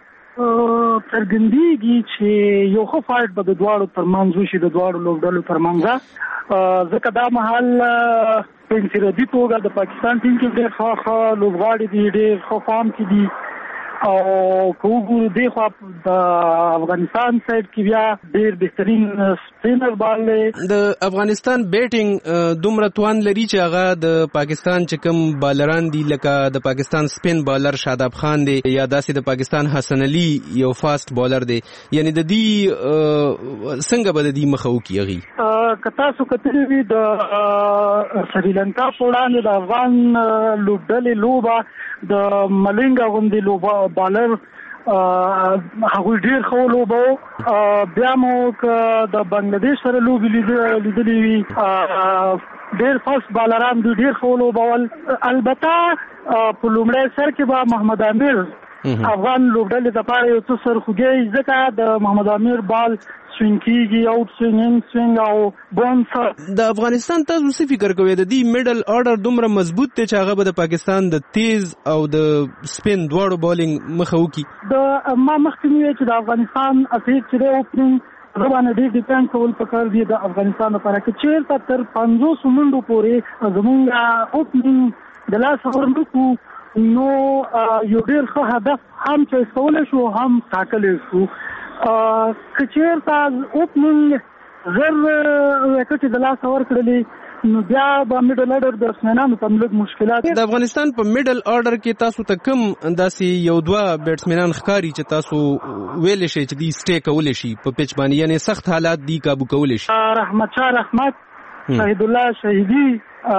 څرګندېږي چې یو ښه فایټ به د دواړو ترمنځ وشي، د دواړو لوبډلو ترمنځ. ځکه دا مهال په انفرادي توګه د پاکستان ټیم کې ډېر ښه ښه لوبغاړي دي، ډېر ښه فارم کې دي، او که وګورو دی خوا د افغانستان سایډ کې بیا ډېر بهترین سپینر بال دی. د افغانستان بیټینګ دومره توان لري چې هغه د پاکستان چې کوم بالران دي لکه د پاکستان سپین بالر شاداب خان دی یا داسې د پاکستان حسن علي یو فاست بالر دی، یعنی د دې څنګه به د دې مخه وکړي هغې؟ که تاسو کتلي وي د سریلنکا په وړاندې د افغان لوبډلې لوبه د ملنګ غوندې لوبه بالر هغوی ډیر ښه لوبه. بیا مو که د بنگلادیش سره لوبې لیدلې وي ډیر فاست بالران دوی ډیر ښه لوبول. البته په لومړی سر کې به محمد امیر افغان لوبډلې دپاره یو څه سرخوږی، ځکه د محمد امیر بال سوینګ کیږي، آوټ سوینګ، ان سوینګ او بونس. د افغانستان تاسو څه فکر کوئ د دې میډل آرډر دومره مضبوط دی چې هغه به د پاکستان د تیز او د سپین دواړو بالینګ مخه وکړي؟ د ما مخکې مې ویل چې د افغانستان اټیک چې دی اوپننګ هغه باندې ډېر ډیپینډ کول پکار دي د افغانستان لپاره، که چېرته تر پنځوسو منډو پورې زموږ اوپننګ د لاس ورنکو نو یو ډېر ښه هدف هم چویس کولی شو هم ټاکلی شو. که چېرته اوپننګ زر وکټې د لاسه ورکړلې نو بیا به میډل آرډر بیټسمینانو ته لږ مشکلات. د افغانستان په میډل آرډر کې تاسو ته کوم داسې یو دوه بیټسمینان ښکاري چې تاسو ویلی شئ چې دوی سټې کولی شي په پیچ باندې، یعنې سخت حالات دی کابو کولی شي؟ رحمت شاه رحمت، شهید الله شهیدي،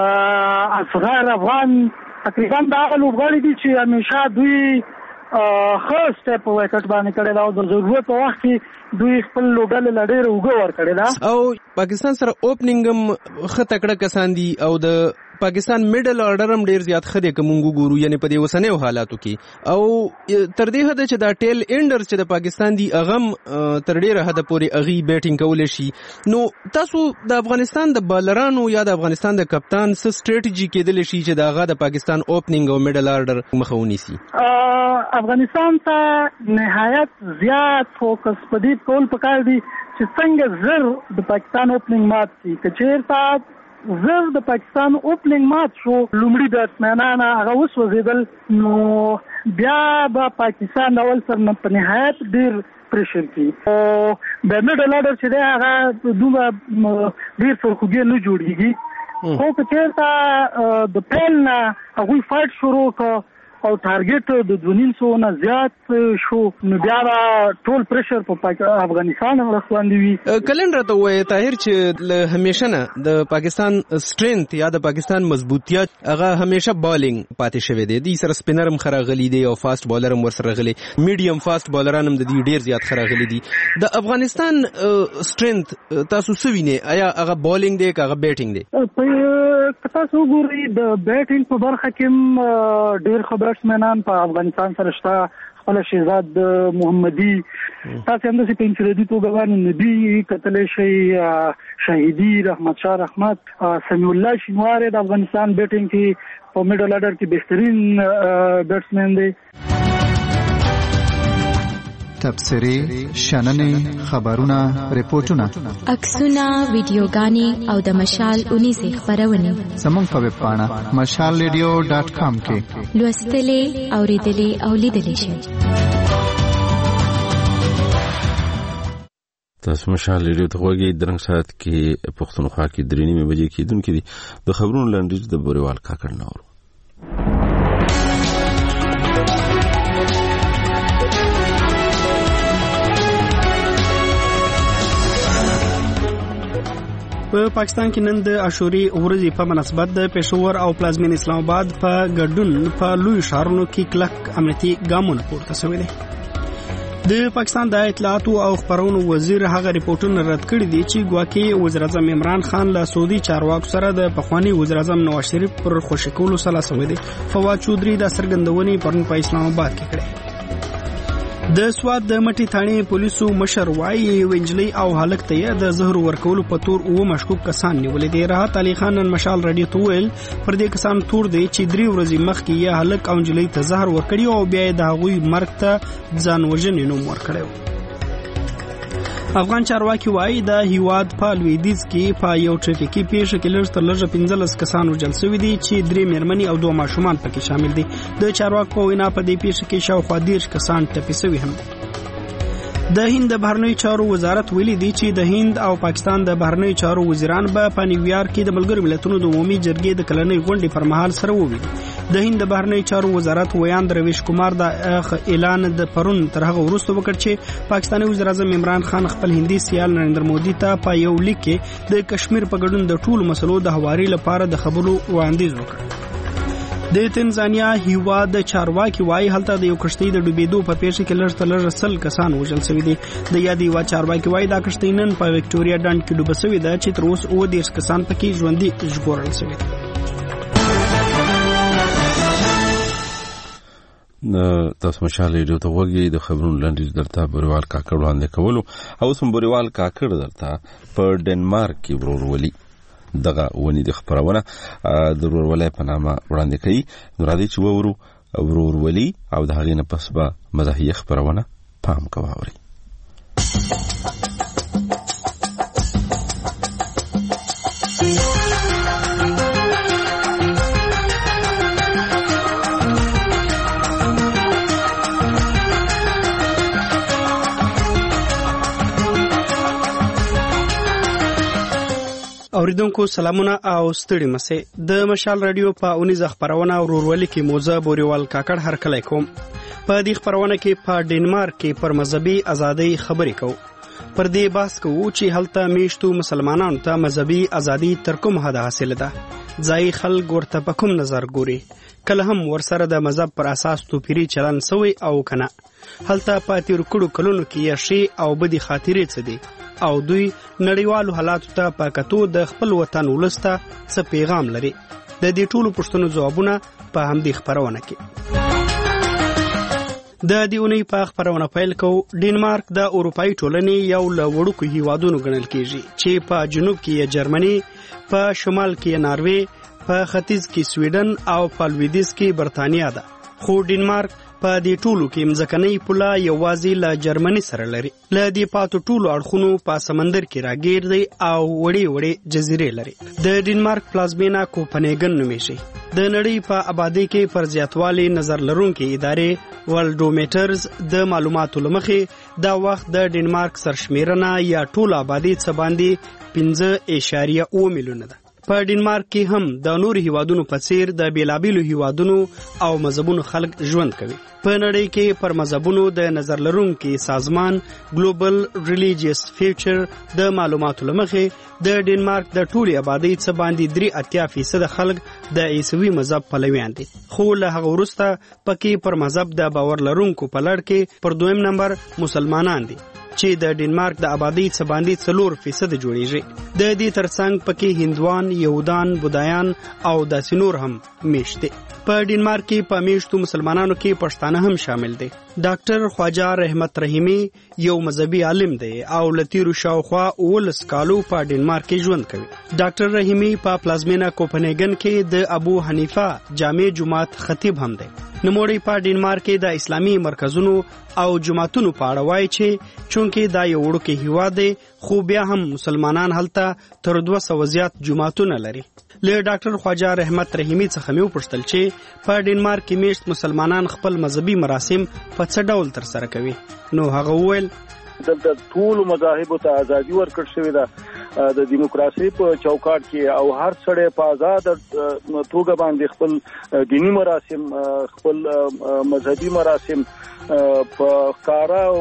اصغر افغان تقریبا دا هغه لوبغاړي دي چې همیشه دوی ښه سټیپ په وکټ باندې کړی دا او د ضرورت په وخت کې دوی خپل لوبډلې له ډېره اوږه ورکړې ده. او پاکستان سره اوپننګ هم ښه تکړه کسان دي او د پاکستان میډل آرډر هم ډیر زیات ښه دی که مونږ وګورو، یعنې په دې اوسنیو حالاتو کې. او تر دې حده چې دا ټیل اینډرز چې د پاکستان دي هغه هم تر ډېره حده پورې هغوی بیټینګ کولی شي. نو تاسو د افغانستان د بالرانو یا د افغانستان د کپتان څه سټریټجي کېدلی شي چې د هغه د پاکستان اوپننګ او میډل آرډر مخه ونیسي؟ افغانستان ته نهایت زیات فوکس په دې کول پکار دي چې څنګه زر د پاکستان اوپننګ مات شي. که چېرته زر د پاکستان اوپننګ مات شو، لومړي بیټسمینان هغه وسوځېدل، نو بیا به پاکستان اول سر په نهایت ډېر پریشر کی او د میډل آرډر چې دی هغه دومره ډېر سرخوږی نه جوړېږي. خو که چېرته د پیل نه هغوی فایټ شروع کړه او ټارګټ د دوه نیم سوه نه زیات شو نو بیا به ټول پریشر په افغانستان باندې وي. کلن راته ووایه طاهر چې همیشه نه د پاکستان سټرینث یا د پاکستان مضبوطیت هغه همیشه بالینګ پاتې شوی دی. دوی سره سپینر هم ښه راغلی دی او فاست بالر هم ورسره راغلی، میډیم فاست بالران هم د دوی ډېر زیات ښه راغلي دي. د افغانستان سټرینث تاسو څه وینئ؟ آیا هغه بالینګ دی که هغه بیټینګ دی؟ که تاسو وګورئ د بیټینګ په برخه کې هم ډېر خبره بیټسمنان په افغانستان سره شته، خپل شهزاد محمدي، تاسو هم د پنځلدي توګه باندې نبی کتل شي، شهیدی، رحمت شاه رحمت، سمیع الله شینواری د افغانستان بیټینګ کې په میډل آرډر کې بهترین بیټسمن دی. تبصرې، شننې، خبرونه، ریپورتونه، عکسونه، ویډیوګانې او د مشال اونیزې خپرونې زموږ په ویب پاڼه مشال ریډیو ډاټ کام کې لوستلې، اوریدلې او لیدلې شئ. تاسو مشال ریډیو ته غوږی درنګ ساعت کې پښتونخوا کې درې نیمې بجې کېدونکې دي. د خبرونو لنډیز د بوریوال کاکړ ناورو. په پاکستان کې نن د عاشورې ورځې په مناسبت د پېښور او پلازمین اسلام آباد په ګډون په لوی ښارونو کې کلک امنیتي ګامونه پورته شوي دي. د پاکستان د اطلاعاتو او خبرونو وزیر هغه ریپورتونه رد کړي دي چې ګواکې وزیر اعظم عمران خان له سعودي چارواکو سره د پخوانی وزیر اعظم نواز شریف پر خوشي کولو سره شوی دی. فواد چودري د څرګندونې پرون په اسلام آباد کې کړې. د سواد د مټي ثاني پولیسو مشر وايي وینجلی او هلک ته د زهر ورکولو په تور او مشکوک کسان نیولې دي. راحت علي خان نن مشال رادیو ته ویل پر دې کسان تور دی چې درې ورځې مخکې یې هلک او انجلی ته زهر ورکړی او بیا د هغوی مرګ ته ځان وژنې نوم ورکړی. افغان چارواکي وایي د هیواد په لویدیځ کې په یو ټریفیکي پیښه کې لږ تر لږه پنځلس کسان وژل شوي دي چې درې میرمنې او دوه ماشومان پکې شامل دي. د چارواکو په وینا په دې پیښه کې شاوخوا دېرش کسان ټپي شوي هم دي. د هند د بهرنیو چارو وزارت ویلي دی چې د هند او پاکستان د بهرنیو چارو وزیران به په نیویارک کې د ملګرو ملتونو د عمومي جرګې د کلنۍ غونډې پر مهال سره وویني. د هند د بهرنیو چارو وزارت ویان رویش کمار د اعلان د پرون تر هغه وروسته وکړ چې پاکستاني وزیر اعظم عمران خان خپل هندي سیال نریندر مودي ته په یو لیک کې د کشمیر په ګډون د ټولو مسلو د هواري لپاره د خبرو وړاندیز وکړ. د تنزانیا هیواد چارواکي وایي هلته د یو کشتۍ د ډوبېدو په پیښه کې لږ تر لږه سل کسان وژل شوي دي. د یاد هیواد چارواکي وایي دا کشتۍ نن په وکټوریا ډنډ کې ډوبه شوې ده چې تر اوسه اووه دېرش کسان پکې ژوندي ژغورل شوي دي. تاسو مشال ریډیو ته غوږی د خبرونو لنډیز درته بوریوال کاکړ وړاندې کولو. اوس هم بوریوال کاکړ درته په ډنمارک کې ورورولي دغه ونی د خبرونه د ورورولۍ په نامه وړاندې کوي. نو راځي چې وورو ورورولي او د هغې نه پس به مزاحیه خبرونه پام کوه اوري. اوریدونکو سلامونه او ستړي مسئ. د مشال رادیو په اونیزه خبرونه ورورولي کې موزه بوریوال کاکړ هرکلی کوم. په دې خبرونه کې په ډنمارک کې پر مذهبي ازادۍ خبرې کوو. پر دې بحث کوو چې هلته میشتو مسلمانانو ته مذهبي ازادي تر کوم حده حاصله ده. ځایي خلک ورته په کوم نظر ګوري. کله هم ورسره د مذهب پر اساس توپیري چلن سوی او کنه. هلته په تیر کړو کلونو کې یې ښې او بدې خاطرې څه دي او دوی نړیوالو حالاتو ته په کتو د خپل وطن ولسته څه پیغام لري. د دې ټولو پوښتنو ځوابونه په همدې خبرونه کې. د دې اونۍ په خبرونه پیل کوو. ډنمارک د اروپایي ټولنې یو له وړوکو هیوادونو ګڼل کېږي چې په جنوب کې یې جرمني، په شمال کې یې ناروې، په ختیځ کې سویډن او په لویدیځ کې برتانیا ده. خو ډنمارک په دې ټولو کې مځکنۍ پوله یوازې له جرمني سره لري. له دې پاتو ټولو اړخونو په سمندر کې راګیر دی او وړې وړې جزیرې لري. د ډنمارک پلازمینه کوپنهاګن نومیږي. د نړۍ په آبادی کې پر زیاتوالي نظر لرونکي ادارې ورلډومیټرز د معلوماتو لمخې دا وخت د ډنمارک سرشمیرنه یا ټول آبادی څخه باندې پنځه اعشاریه اووه میلیونه ده. په ډنمارک کې هم د نور هیوادونو په څیر د بیلابیلو هیوادونو او مذهبونو خلک ژوند کوي. په نړۍ کې پر مذهبونو د نظر لرونکي سازمان ګلوبل ریلیجیس فیوچر د معلوماتو لمخې د ډنمارک د ټولې آبادۍ څخه باندې درې اتیا فیصد خلک د عیسوي مذهب پلویان دي. خو له هغه وروسته پکې پر مذهب د باور لرونکو په لړ کې پر دویم نمبر مسلمانان دي چې د ډنمارک د آبادۍ څخه باندې څلور فیصد جوړیږي. د دې ترڅنګ پکې هندوان، یهودان، بودایان او داسې نور هم میشته. په ډنمارک کې په میشتو مسلمانانو کې پښتانه هم شامل دي. ډاکټر خواجه رحمت رحیمی یو مذهبي عالم دی او لتیرو شاوخوا اولس کالو په ډنمارک کې ژوند کوي. ډاکټر رحیمی په پلازمینا کوپنهاګن کې د ابو حنیفه جامع جماعت خطیب هم دی. نوموړی په ډنمارک کې د اسلامي مرکزونو او جماعتونو په اړه وایي چې چونکې دا یو وړوکی هیواد دی خو بیا هم مسلمانان هلته تر دوه سوه زیات جماعتونه لري. له ډاکټر خواجه رحمت رحیمی څخه مې وپوښتل چې په ډنمارک کې میشت مسلمانان خپل مذهبي مراسم په څه ډول ترسره کوي. نو هغه وویل دلته ټول مذاهب ته ازادي ورکړل شوې ده د دیموکراسي په چوکاټ کې او هر سړی په آزاد توګه باندې خپل دینی مراسم خپل مذهبي مراسم په ښکارا او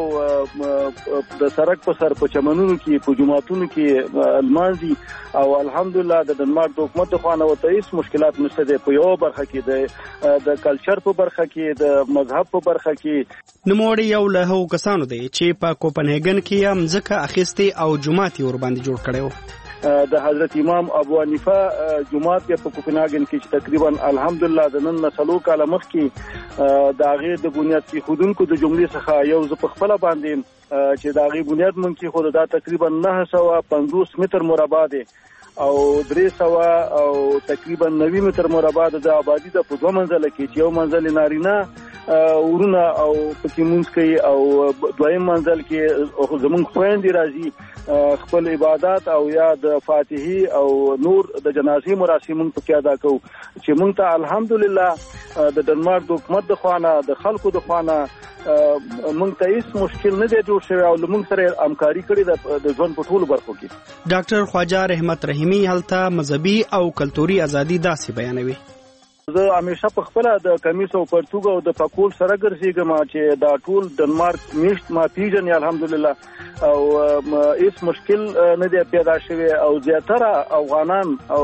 د سړک په سر په چمنونو کې په جماعتونو کې المانځي او الحمدلله د ډنمارک د حکومت خوا نه ورته هیڅ مشکلات نشته دی په یو برخه کې د د کلچر په برخه کې د مذهب په برخه کې. نوموړی یو له هغو کسانو دی چې په کوپنهاګن کې هم ځکه اخیستې او جومات یې ورباندې جوړ کړی و. د حضرت امام ابو حنیفه جماعت په کوپنهاګن کې چې تقریبا الحمدلله د نن نسلو کاله مخکې د هغې د بنیاد کې خودونکو د جملې څخه یو زه په خپله باندې چې د هغې بنیاد مونږ کې خود دا تقریبا نه سوه پنځوس متر مربع دی او درې سوه او تقریبا نوي متر مربع د آبادي د په دوه منزله کې چې یو منزل نارینه ورونه او پکې مونږ کوي او دویم منزل کې زمونږ خویندې راځي خپل عبادت او یا د فاتحي او نور د جنازې مراسم مونږ پکې ادا کوو چې مونږ ته الحمدلله د ډنمارک د حکومت د خوا نه د خلکو د خوا نه مونږ ته هیڅ مشکل نه دی جوړ شوی او مونږ سره همکاري کړې د ژوند په ټولو برخو کې. ډاکټر خواجه رحمت رحیمی هلته مذهبي او کلتوري ازادي داسې بیانوي. زه همیشه په خپله د کمیس او پرتوګ او د پکول سره ګرځېږم چې دا ټول ډنمارک میشت ما پیژني الحمدلله او هیڅ مشکل نه دی پیدا شوی او زیاتره افغانان او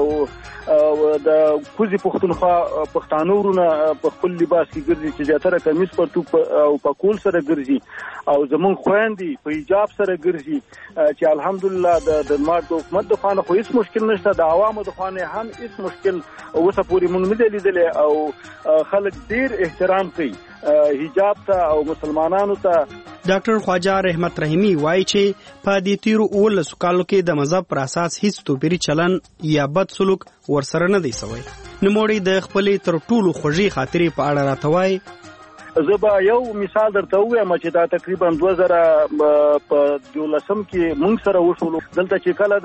د کوزي پښتونخوا پښتانه ورونه په خپل لباس کې ګرځي چې زیاتره کمیس پرتوګ او پکول سره ګرځي او زمونږ خویندې په حجاب سره ګرځي چې الحمدلله د ډنمارک د حکومت د خوا نه خو هیڅ مشکل نشته د عوامو د خوا نه هم هیڅ مشکل اوسه پورې مونږ نه دی لیدلی او خلک ډیر احترام کوي حجاب ته او مسلمانانو ته. ډاکټر خواجه رحمت رحیمی وایي چې په دې تیرو اوولسو کالو کې د مذهب پر اساس هیڅ توپیري چلن یا بد سلوک ورسره نه دی سوی. نوموړی د خپلې تر ټولو خوږې خاطرې په اړه راته وایي. زه به یو مثال درته ووایم چې دا تقریبا دوه زره په دولسم کې مونږ سره وشولو. دلته چې کله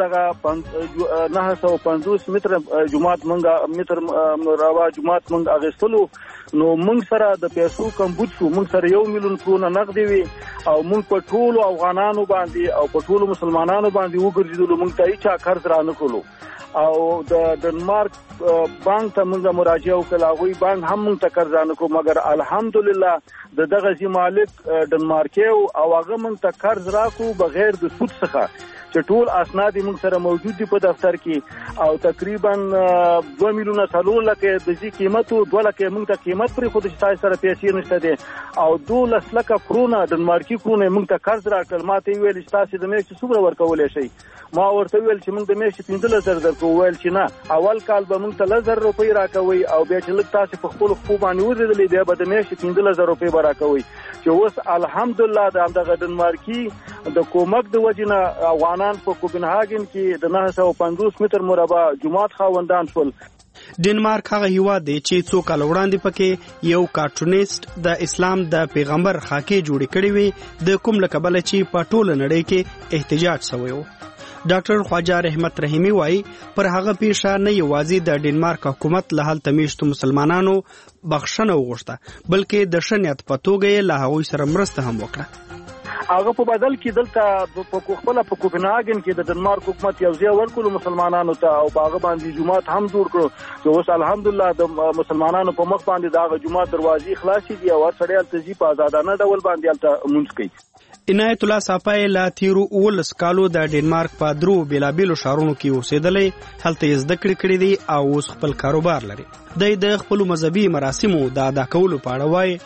دغه نهه سوه پنځوس متره جومات مونږ متر مربع جومات مونږ اخیستلو نو مونږ سره د پیسو کمبود شو. مونږ سره یو میلیون کرونه نغدې وي او مونږ په ټولو افغانانو باندې او په ټولو مسلمانانو باندې وګرځېدلو. مونږ ته هیچا قرض را نه کړلو او د ډنمارک بانک ته مونږ مراجعه وکړه. هغوی بانک هم مونږ ته قرض را نه کړو مګر الحمدلله د دغه ځي مالک ډنمارکي او هغه مونږ ته قرض راکړو بغیر د سود څخه چې ټول اسناد مونږ سره موجود دي په دفتر کې او تقریبا دوه میلیونه څلور لکه د دې قیمت او دوه لکه مونږ ته قیمت پرې خو د تاسو سره پیسې نشته دي او دولس لکه کرونه ډنمارکي کرونه مونږ ته قرض راکړل. ما ته ویل چې تاسو د میاشتې څومره ورکولای شئ؟ ما ورته ویل چې مونږ د میاشتې پنځلس زره درکو. ویل چې نه اول کال به مونږ ته لس زره روپۍ راکوئ او بیا چې لږ تاسو په خپلو خپو باندې وزېدلې بیا به د میاشتې پنځلس زره روپۍ به راکوئ چې اوس الحمدلله د همدغه ډنمارکي د کومک د وجې نه افغانان په کوپنهاګن کې د نهه سوه پنځوس متر مربع جومات خاوندان شول. ډنمارک هغه هیواد دی چې څو کال وړاندې پکې یو کارټونیست د اسلام د پیغمبر خاکې جوړې کړې وې د کوم له کبله چې په ټوله نړۍ کې احتجاج شوی و. ډاکټر خواجه رحمت رحیمی وایي پر هغه پیښه نه یوازې د ډنمارک حکومت له هلته میشتو مسلمانانو بخښنه وغوښته بلکې د ښه نیت په توګه یې له هغوی سره مرسته هم وکړه. هغه په بدل کې دلته په خپل په کوپنهاګن کې د ډنمارک حکومت یو ځای ورکړو مسلمانانو ته او په هغه باندې جومات هم جوړ کړو چې اوس الحمدلله د مسلمانانو په مخ باندې د هغه جومات دروازې خلاصې دي او هر سړی هلته ځي په ازادانه ډول باندې هلته لمونځ کوي. عنایت الله صافی لا تیرو اولس کالو د ډنمارک په درو بیلابیلو ښارونو کې اوسېدلی. هلته یې زده کړې کړې دي او اوس خپل کاروبار لري. دی د خپلو مذهبي مراسمو د ادا کولو په اړه وایي.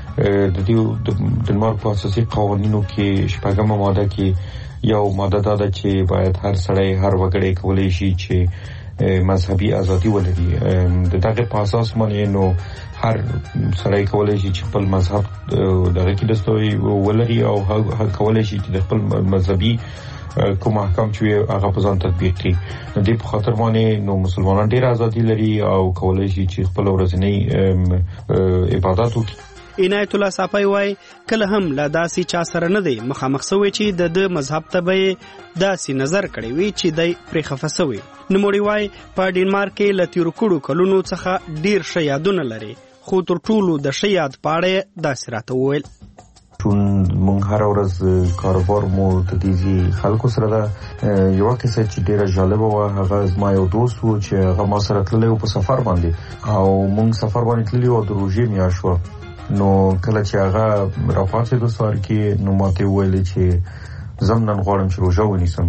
د دې ډنمارک په اساسي قوانینو کې شپږمه ماده کې یو ماده دا ده چې باید هر سړی هر وګړی کولی شي چې مذهبي ازادي ولري. د دغه په اساس باندې نو هر سړی کولای شي چې خپل مذهب دغه کې دستوي ولري او هغه کولای شي چې د خپل مذهبي کوم احکام چې هغه په ځان تطبیق کړي. د دې په خاطر باندې نو مسلمانان ډیر ازادي لري او کولای شي چې خپل ورځنی عبادت وکړي. عنایت الله صافی وای کله هم لا داسې چا سره نه دی مخامخ شوی چې د د مذهب ته به داسې نظر کړی وي چې دی پرې خفه شوی. نوموړي وای په ډینمارک کې له تیرو کړو کلونو څخه ډیر ښه یادونه لري، خو تر ټولو د ښه یاد په اړه داسې راته وویل. مونږ هر ورځ کاروبار مو تدیزي خلکو سره ده. یو کیسه چې ډیره جالبه و، هغه زما یو دوست و چې هغه ما سره تللی و په سفر باندې او مونږ سفر باندې تللی و د روژې میاشت وه. نو کله چې هغه راپاتېدو سهار کې نو ماته وویل چې زم نن غواړم چې روژه ونیسم.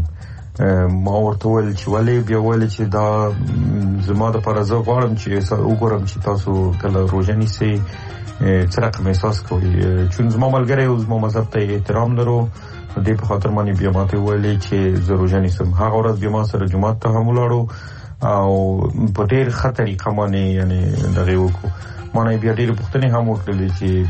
ما ورته وویل چې ولې؟ بیا وویل چې دا زما دپاره زه غواړم چې وګورم چې تاسو کله روژه نیسئ څه رقم احساس کوي، چون زما ملګری او زما مذهب ته احترام لرو. د دې په خاطر باندې بیا ماته وویل چې زه روژه نیسم. هغه ورځ بیا ما سره جومات ته هم ولاړو او په ډېر ښه طریقه باندې یعنې دغې وکړو. ما نه بیا ډېرې پوښتنې هم وکړلې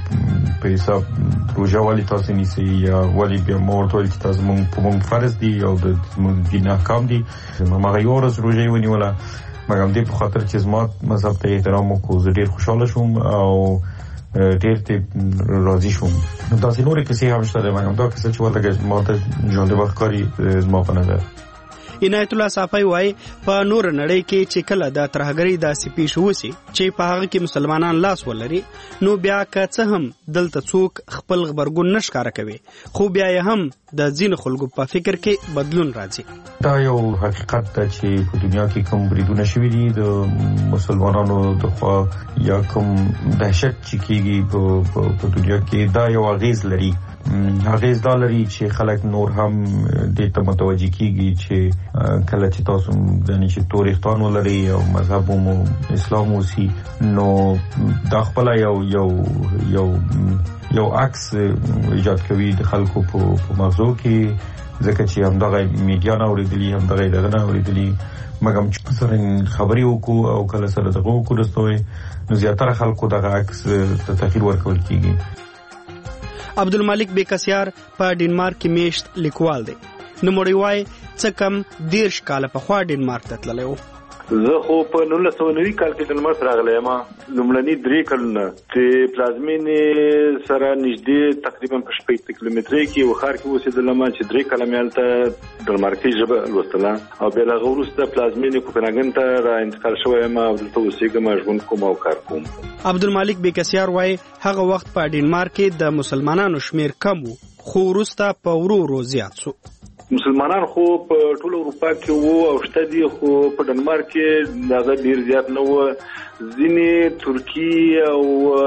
چې په حساب روژه ولې تاسو نیسئ یا ولې. بیا ما ورته وویل چې تاسو زموږ په موږ فرض دي او د زموږ دین احکام دي. هماغه یوه ورځ روژه یې ونیوله مګر دې په خاطر چې زما مذهب ته احترام وکړو. زه ډېر خوشحاله شوم او ډېر ته راضي شوم. داسې نورې کیسې هم شته مګر دا کیسه چې ولګه ما ته جالبه ښکاري زما په نظر. عنایت الله صافی وای په نور نړۍ کې چې کله د ترهګرۍ داسې پیښ وسی چې په هغه کې مسلمانان لاس ولري نو بیا که څه هم دلته څوک خپل غبرګون نه ښکاره کوي، خو بیا یې هم د ځینو خلکو په فکر کې بدلون راځي. دا یو حقیقت ده چې په دنیا کې کوم بریدونه شوي دي د مسلمانانو د خوا یا کوم دهشت چې کېږي په دنیا کې، دا یو اغیز لري. اغیز دا لري چې خلک نور هم دې ته متوجه کېږي چې کله چې تاسو یعنې چې تور ویښتان ولرئ او مذهب مو اسلام اوسي نو دا خپله یو یو یو یو عکس ایجاد کوي د خلکو په مغزو کې، ځکه چې همدغه میډیا نه اورېدلي، همدغه دغه نه اورېدلي. مګر چې سره خبرې وکړو او کله سره دغه وکړو رسوي نو زیاتره خلکو دغه عکس ته تغییر ورکول کېږي. عبدالمالک بیکسیار په ډینمارک کې میشت لیکوال دی. نوموړی وای څه کم دېرش کاله پخوا ډینمارک ته تللی و. زه خو په نولس سوه نوي کال کې ډنمارک راغلی یم. لومړني درې کلونه چې پلازمینې سره نږدې تقریبا په شپږ کیلومترۍ کې یو ښار کې اوسېدلم چې درې کاله مې هلته ډنمارکۍ ژبه لوستله او بیا له هغه وروسته پلازمینې کوپنهاګن ته را انتقال شوی یم او دلته اوسېږم، ژوند کوم او کار کوم. عبدالمالک بیکسیار وای هغه وخت په ډنمارک کې د مسلمانانو شمیر کم و، خو وروسته په ورو ورو زیات شو. مسلمانان خو په ټول اروپا کې وو او شته دي، خو په ډنمارک کې هغه ډیر زیات نه وو. ځینې ترکی او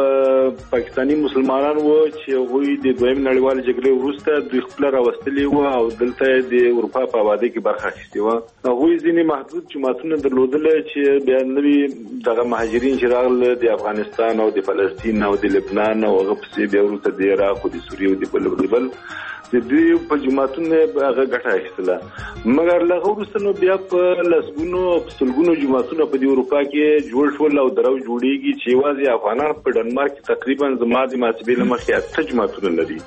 پاکستانی مسلمانان وو چې هغوی د دویم نړیوالې جګړې وروسته دوی خپله راوستلي وو او دلته د اروپا په آبادۍ کې برخه اخیستې وه. هغوی ځینې محدود جوماتونه درلودله چې بیا نوي دغه مهاجرین چې راغله د افغانستان او د فلسطین او د لبنان او هغه پسې بیا وروسته د عراق او د سوریې او د بل بل د دوی په جوماتونه هغه ګټه اخیستله. مګر له هغه وروسته نو بیا په لسګونو او په سلګونو جوماتونه په دې اروپا کې جوړ شول او درو جوړېږي چې یوازې افغانان په ډنمارک کې تقریبا زما د محاسبې له مخې اته جوماتونه لري.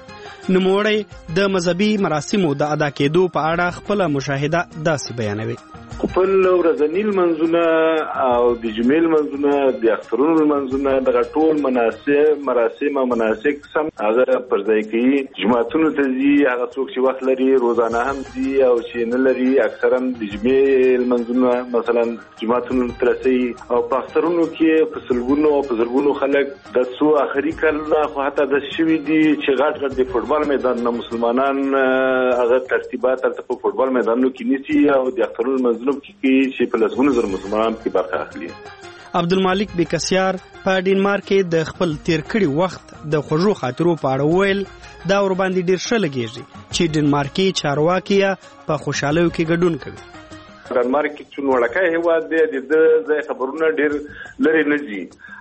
نوموړی د مذهبي مراسمو د ادا کېدو په اړه خپله مشاهده داسې بیانوي. خپل ورځني لمنځونه او د جمعې لمنځونه، د اخترونو لمنځونه، دغه ټول مناسب مراسم او مناسک سم هغه پر ځای کوي. جوماتونو ته ځي، هغه څوک چې وخت لري روزانه هم ځي او چې نه لري اکثرا د جمعې لمنځونه مثلا جوماتونو ته رسي. او په اخترونو کې په سلګونو او په زرګونو خلک د څو آخري کلونه خو حتی داسې شوي دي چې غټ غټ د فوټبال میدانونه مسلمانان هغه ترتیبات هلته په فوټبال میدانونو کې نیسي او د اخترونو لمنځونه کې چې په لسګونو زره مسلمانان کې برخه اخلي. عبدالمالک بیکسیار په ډنمارک کې د خپل تیر کړي وخت د خوږو خاطرو په اړه وویل دا ورباندې ډېر ښه لګېږي چې ډنمارکي چارواکي په خوشحالیو کې ګډون کوي. ډنمارک چې وړکای هیواد دی د ځای خبرونه ډېر لرې نه ځي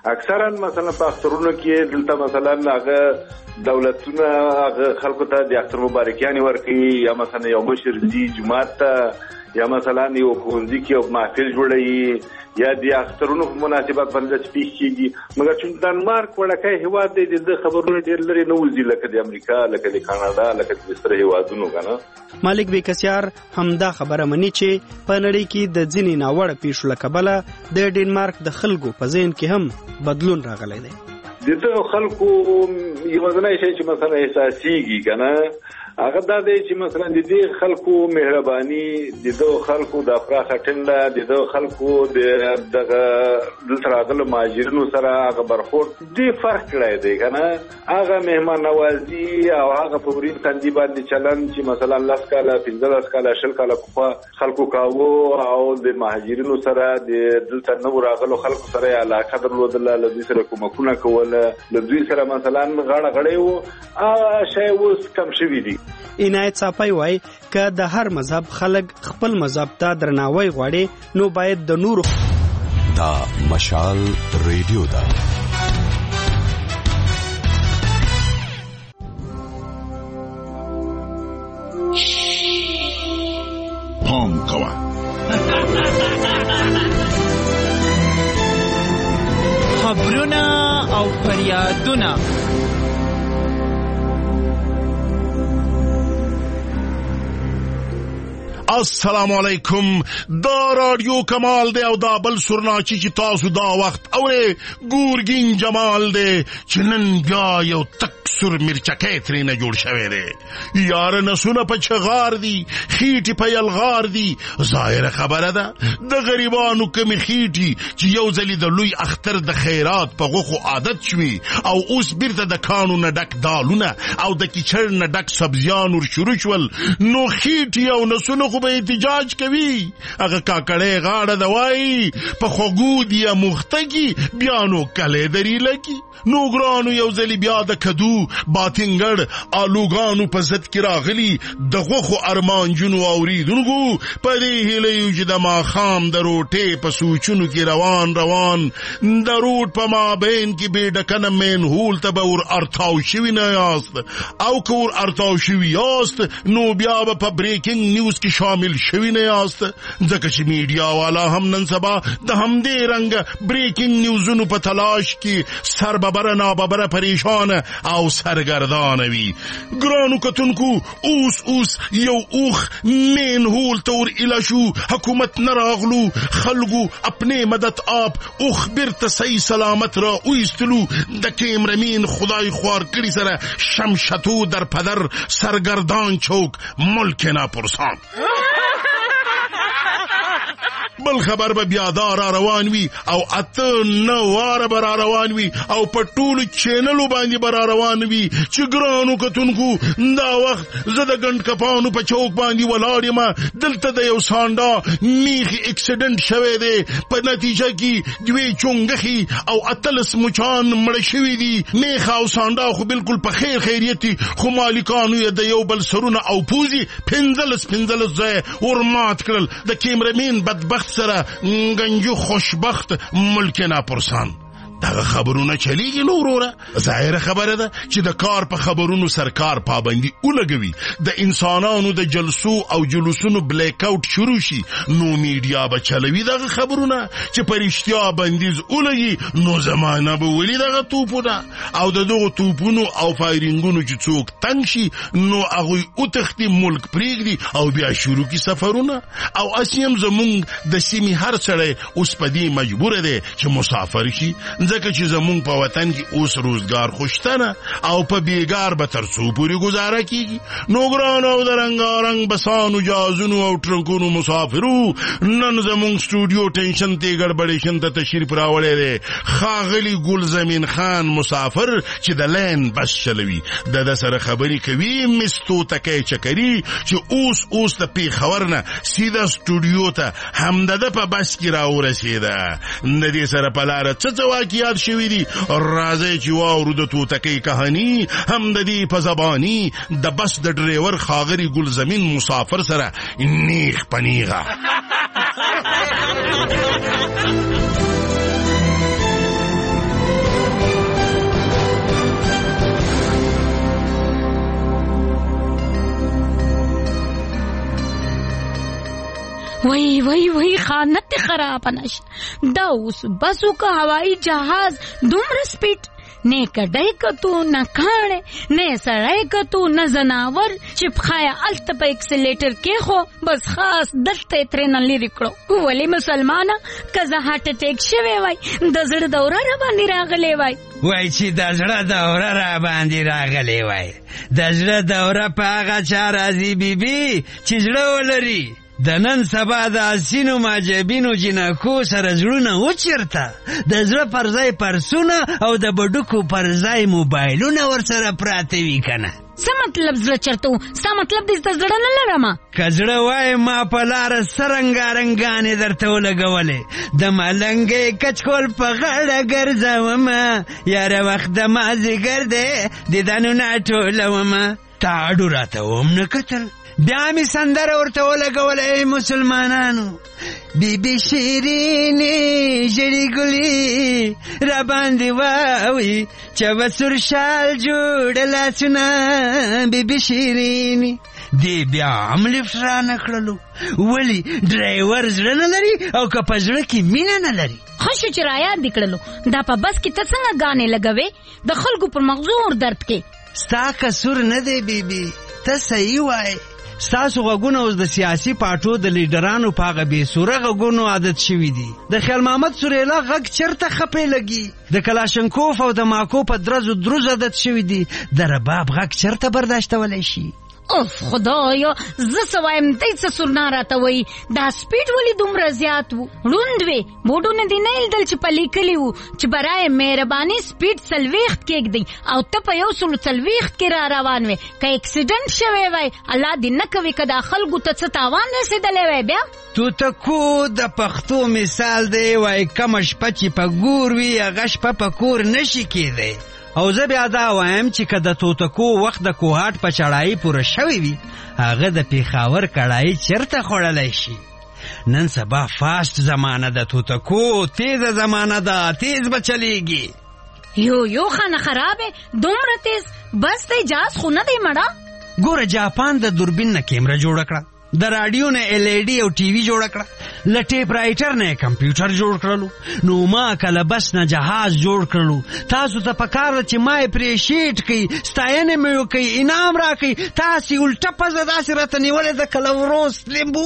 اکثرا مثلا په اخترونو کې دلته مثلا هغه دولتونه هغه خلکو ته د اختر مبارکیان ورکوي، یا مثلا یو مشر دی جمعات ته، یا مثلا یو ښوونځي کې یو محفل جوړوي، یا د اخترونو په مناسبت باندې سپیچ کیږي. مګر چې ډنمارک وړکای هیواد دی د خبرونو ډېر لري نه وځي لکه د امریکا، لکه د کاناډا، لکه د ستر هیوادونو کنه. مالک بیکسیار همدا خبره مني چې په نړۍ کې د ځینې ناوړه پیښو له کبله د ډنمارک د خلکو په ذهن کې هم بدلون راغلی دی. د دغه خلکو یوازینی شی چې مثلا احساسيږي کنه هغه دا دی چې مثلا د دې خلکو مهرباني، د دغه خلکو د افراخه ټنډه، د دغه خلکو د دغه دلته راغلو مهاجرینو سره هغه برخورد ډېر فرق کړی دی کنه. هغه مهمان نوازي او هغه په ورین تندي باندې چلن چې مثلا لس کاله پنځلس کاله شل کاله پخوا خلکو کاوه او د مهاجرینو سره د دلته نو راغلو خلکو سره علاقه درلودله، له دوی سره کومکونه کوله، له دوی سره مثلا غاړه غړی وو. هغه شی اوس کم شوي دي. عنایت صافی وایي که د هر مذهب خلک خپل مذهب ته درناوی غواړي نو باید د نورو. دا مشال ریډیو ده. پام کوه خبرونه او فریادونه السلام علیکم. دا رادیو کمال دی او دا بل سرناچی چې تاسو دا وخت اورې ګورګین جمال دی چې نن بیا یو تک سر مرچکې ترېنه جوړ شوی دی. یار نسونه په چغار دي، خېټې په یلغار دي. ظاهره خبره ده د غریبانو کمې خېټې چې یو ځلې د لوی اختر د خیرات په غوښو عادت شوي او اوس بیرته د کانو نه ډک دالونه او د کیچړ نه ډک سبزیان ور شروع شول، نو خېټې او نسونه خو به احتجاج کوي. هغه کاکړی غاړه د وایي په خوږو دي یا مختګي بیا نو کلی دري لګي. نو ګرانو یو ځلې بیا د کدو، باتنګړ، آلوګانو په ضد کې راغلي د غوښو ارمانجونو اوریدونکو په دې هیله یو چې د ماښام د روټۍ په سوچونو کې روان روان د روټ په مابین کې بې ډکنه مین هول ته به ور ارتاو شوي نه یاست، او که ور ارتاو شوي یاست نو بیا به په بریکینګ نیوز کې شامل شوي نه یاست، ځکه چې میډیا والا هم نن سبا د همدې رنګ بریکینګ نیوزونو په تلاش کې سرببره ناببره پریشان او سرگردان وی. ګرانو کتونکو اوس اوس یو اوخ مین هول تور الاشو، حکومت نراغلو، خلقو اپنے مدد آپ اوخ برت سی سلامت را اویستلو، د کیمرمین خدای خوار کری سره شمشتو در پدر سرگردان چوک ملک نا پرسان. بل خبر به بیا دا را روان وي او اته نه واره به را روان وي او په ټولو چینلو باندې به را روان وي چې ګرانو کتونکو دا وخت زه د ګنډ کپانو په چوک باندې ولاړ یم. دلته د یو سانډا میخي اکسیډنټ شوی دی، په نتیجه کې دوی چونګخي او اتلس مچان مړه شوي دي. میخ او سانډا خو بالکل په خیر خیریت دي، خو مالکانو یې د یو بل سرونه او پوزي پنځلس پنځلس ځای ورمات کړل. د کیمرمین بدبخت سره گنجو خوشبخت ملک ناپرسان. دغه خبرونه چلیږي نو وروره. ظاهره خبره ده چې د کار په خبرونو سرکار پابندي ولګوي، د انسانانو د جلسو او جلوسونو بلیک اوټ شروع شي، نو میډیا به چلوي دغه خبرونه چې په رښتیا بندیز ولګي. نو زمانه به ولي دغه توپونه او د دغه توپونو او فایرینګونو چې څوک تنګ شي نو هغوی وتښتي، ملک پرېږدي او بیا شروع کړي سفرونه. او اسیم زمونږ د سیمې هر سړی اوس په دې مجبوره دی چې مسافر شي، ځکه چې زمونږ په وطن کې اوس روزګار خوشتنه او په بیګار به تر څو پورې ګزاره کیږي. نو ګران او د رنګارنګ بسانو جازونو او ټرنکونو مسافرو، نن زمونږ سټوډیو ټینشن ته ګډوډیشن ته تشریف راوړی دی ښاغلي ګل زمین خان مسافر چې د لین بس چلوي. د د سره خبرې کوي مستو تکای چکري چې اوس اوس د پیښور نه سیده سټوډیو ته همدغه په بس کې راورسېده. د دې سره په لاره څه څه واقعیات شوي دي، راځئ چې واورو د توتکۍ کهاني هم د دې په زباني د بس د ډریور ښاغلي ګل زمین مسافر سره نیغ په نیغه. وای وای وای خانت خراب نش دا اوس بسو کا هوائی جهاز دومره سپیډ نه کډای کتو نه کاڼه نه سړی کتو نه زناور چې پخایا الته په اکسلیټر کې خو بس خاص دلته ترنه لري کړو ولی مسلمانه کزه هارت اٹیک شوی وای د زړه دوره را باندې راغلی وای وای چې د زړه دوره را باندې راغلی وای د زړه دوره په هغه چا راځي بیبي چې زړه ولري د نن سبا د اسینو ماجبینو جنکو سره زړونه وچرته د زړه پر ځای پرسونه او د بډوکو پر ځای موبایلونه ورسره پراته وي کنه. څه مطلب زړه چرته ستا مطلب دې د زړه نه لرم که زړه وای ما په لاره سرنګارنګانې درته ولګولې د ملنګې کچکول په غاړه ګرځومه یاره وخت د مازدیګر دی دیدنونه ټولومه تا اډو راته وم نه کتل بیا می سندره ورته ولګوله ای مسلمانانو بی بی شیرینی ژړې ګلې را باندې واوي چې به سور شال جوړ لاسونه بی بی شیرینی دی بیا هم لفټ رانه کړلو ولې ډرایور زړه نه لري او که په زړه کې مینه نه لري ښه شو چې رایاد دې کړلو دا په بس کې ته څنګه ګانې لګوې د خلکو پر مغزو ور درد کې ستا قصور نه دی بیبي ته صحیح وایې ستاسو غوږونه اوس د سیاسي پارټو د لیډرانو په هغه بېسوره غوږونو عادت شوي دي د خیال محمد سوریلا غږ چېرته خپې لګي د کلاشنکوف او د ماکو په درزو دروز عادت شوي دي د رباب غږ چېرته برداشتولی شي اوف خدایا زه څه وایم دی څه سورنا راته وایي دا سپیډ ولې دومره زیات و ړوند وې بوډونه دې نه لیدل چې په لیکلي وو چې برای مهرباني سپیډ څلوېښت کېږدئ او ته په یو سلو څلوېښت کې را روان وې که اکسیډنټ شوی وای الله دې نه کوي که دا خلکو ته څه تاوان رسېدلی وای بیا توتکو د پښتو مثال دی وای کمه شپه چې په ګور وي هغه شپه په کور نشي کېدی او زه بیا دا وایم چې که د توتکو وخت د کوهاټ په چړایي پوره شوی وي هغه د پیښاور کړایي چېرته خوړلی شي نن سبا فاست زمانه د توتکو تیزه زمانه ده تیز به چلیږي یو یو خانه خرابې دومره تیز بس دی جاز خو نه دی مړه ګوره جاپان د دوربین نه کیمره جوړه کړه د راډیو نه ایل ای ډي او ټي وي جوړه کړه له ټیپ رایټر نه کمپیوټر جوړ کړلو نو ما کله بس نه جهاز جوړ کړلو تاسو ته پکار ده چې ما اپریشیټ کړئ ستاینه مې وکړئ انعام راکړئ تاسې الټه پزه داسې راته نیولې ده کله وروس لیمبو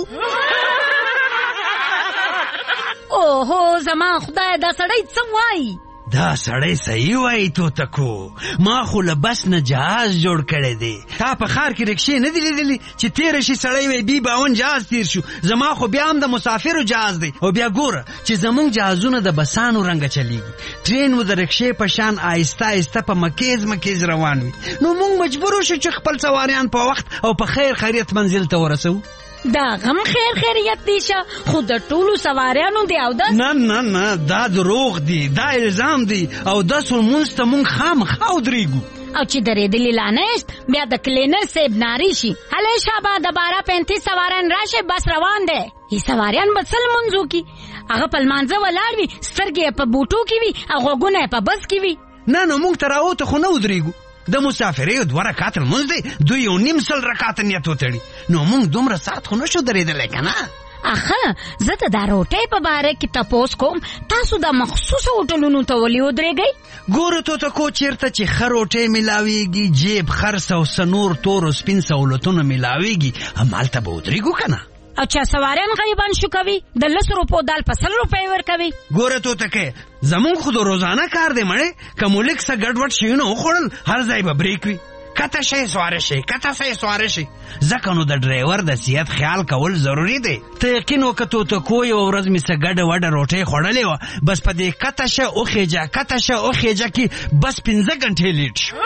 اوهو زما خدای دا سړی څه وایي دا سړی صحیح وایي توتکو ما خو له بس نه جهاز جوړ کړی دی تا په ښار کې رکشې نه دي لیدلي چې تېره شي سړی وایي بي باون جهاز تیر شو زما خو بیا هم د مسافرو جهاز دی او بیا ګوره چې زمونږ جهازونه د بسانو رنګه چلیږي ټرین و د رکشې په شان آهسته آهسته په مکیز مکیز روان وي نو موږ مجبور شو چې خپل سواریان په وخت او په خیر خیریت منزل ته ورسوو دا غم خیر خیریت دی شه خو د ټولو سواریانو دی او دا نه نه نه دا دروغ دی دا الزام دی او داسو لمونځ ته مونږ خامخا ودرېږو او چې درېدلي لا نهشت بیا د کلینر صاحب ناري شي هلې شابه د باره پینتیس سواران راشي بس روان دی ای سواریان به څه لمونځ وکړي هغه په لمانځه ولاړ وي سترګې یې په بوټو کې وي او غوږونه یې په بس کې وي نه نو موږ ته راوته خو نه ودرېږو د مسافرۍ دوه رکعته لمونځ دی دوی یو نیم سل رکعته نیت وتړي نو موږ دومره ساعت خو نشو درېدلی که نه اخه زه ته دا روټۍ په باره کې تپوس کوم تاسو دا مخصوصو هوټلونو ته ولې ودرېږئ ګوره توتکو چېرته چې ښه روټۍ میلاویږي جیب خرڅ او څه نور تور او سپین سهولتونه میلاویږي همالته به ودرېږو که نه او چا سواریان غریبان شو کوي د لسو روپو دال په سل روپۍ ورکوي ګوره توتکې زمونږ خو د روزانه کار دی مړې که مو لږ څه ګډوډ شیونه وخوړل هر ځای به بریک وي کته شی سواره شي کته شی سواره شي ځکه نو د ډرایور د صحت خیال کول ضروري دی ته یقین وکړه توتکو یوه ورځ مې څه ګډه وډه روټۍ خوړلې وه بس په دې کته شه وخېجه کته شه وخېجه کې بس پنځه ګنټې لیټ شو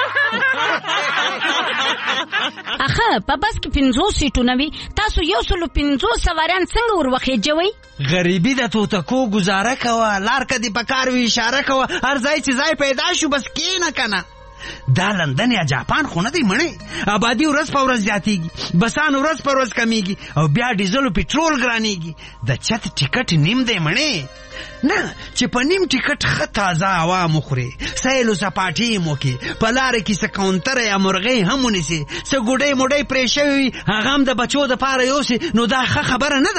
اخه په بس کې پنځوس سیټونه وي تاسو یو سلو پنځوس سواریان څنګه ور وخېجوئ غریبي د توتکو ګزاره کوه لار که دې په کار وي اشاره کوه هر ځای چې ځای پیدا شو بس کېنه که نه دا لندن یا جاپان خو نه دی مړې آبادي ورځ په ورځ زیاتېږي بسان ورځ په ورځ کمیږي او بیا ډیزل او پټرول ګرانېږي د چت ټیکټ نیم دی مړې نه چې په نیم ټیکټ ښه تازه هوا مو خورې سیل و سپاټې مو کې په لاره کې څه کاونټره یا مرغۍ هم ونیسې څه ګوډۍ موډۍ پرې شوي وي هغه هم د بچو دپاره یوسې نو دا ښه خبره نه ده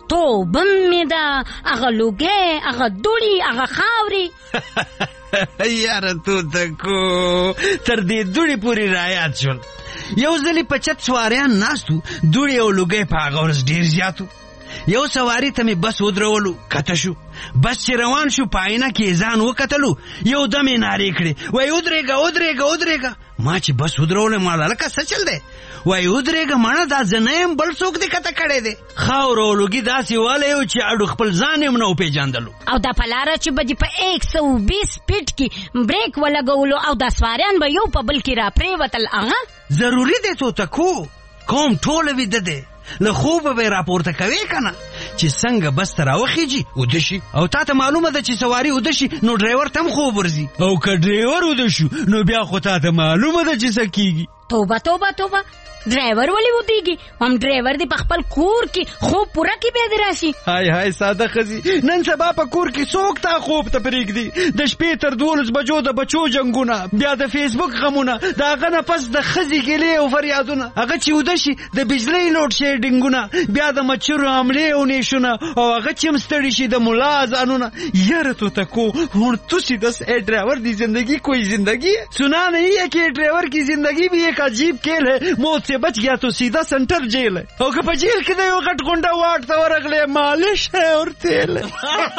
توبه مې ده، هغه لوګی، هغه دوړي، هغه خاورې. یاره توتکو تر دې دوړي پورې رایاد شول. یو ځلې په چت سواریان ناستو، دوړي او لوګی په هغه ورځ ډېر زیاتو. یو سواری ته مې بس ودرولو، کته شو. بس چې روان شو په آینه کې ځان وکتلو، یو دم یې نارې کړې، وایي ودرېږه ودرېږه ودرېږه. ما چې بس ودرولم ما لکه څه چل دی؟ وایي ودرېږه ماڼه دا زه نه یم، بل څوک دې کته کړی دی. خاوره او لوګي داسې والی و چې اډو خپل ځان یې ونه وپېژندلو. او دا په لاره چې به دې په ایک سو بیس سپیډ کې بریک ولګولو او دا سواریان به یو په بل کې را پرېوتل. هغه ضروري دی توتکو، قوم ټوله ویده دی، له خوبه به یې راپورته کوې که نه چې څنګه بس ته راوخیږي اوده شي. او تا ته معلومه ده چې سواري اوده شي نو ډرایور ته هم خوب ورځي، او که ډرایور اوده شو نو بیا خو تا ته معلومه ده چې څه کېږي. توبه توبه توبه، ډرایور ولې ودیږي؟ هم ډرایور دی په خپل کور کې خوب پوره کې بیا دې راشي. هاي هاي ساده ښځې، نن سبا په کور کې څوک تا خوب ته پرېږدي؟ د شپې تر دولس بجو د بچو جنګونه، بیا د فیسبوک غمونه، د هغه نه پس د ښځې ګیلې او فریادونه، هغه چې وده شي د بجلۍ لوډ شیډینګونه، بیا د مچرو حملې او نیشونه، او هغه چې هم ستړي شي د ملا اذانونه. یاره توتکو ہن تو سیدھا اے ڈرائیور دی زندگی کوئی زندگی ہے؟ سنا نہیں ہے کہ ڈرائیور کی زندگی بھی ایک عجیب کھیل ہے، موت سے بچ گیا تو سیدھا سینٹر جیل ہے، او که په جیل کې د یو غټ غونډه واټ ته ورغلی مالش ہے اور تیل ہے.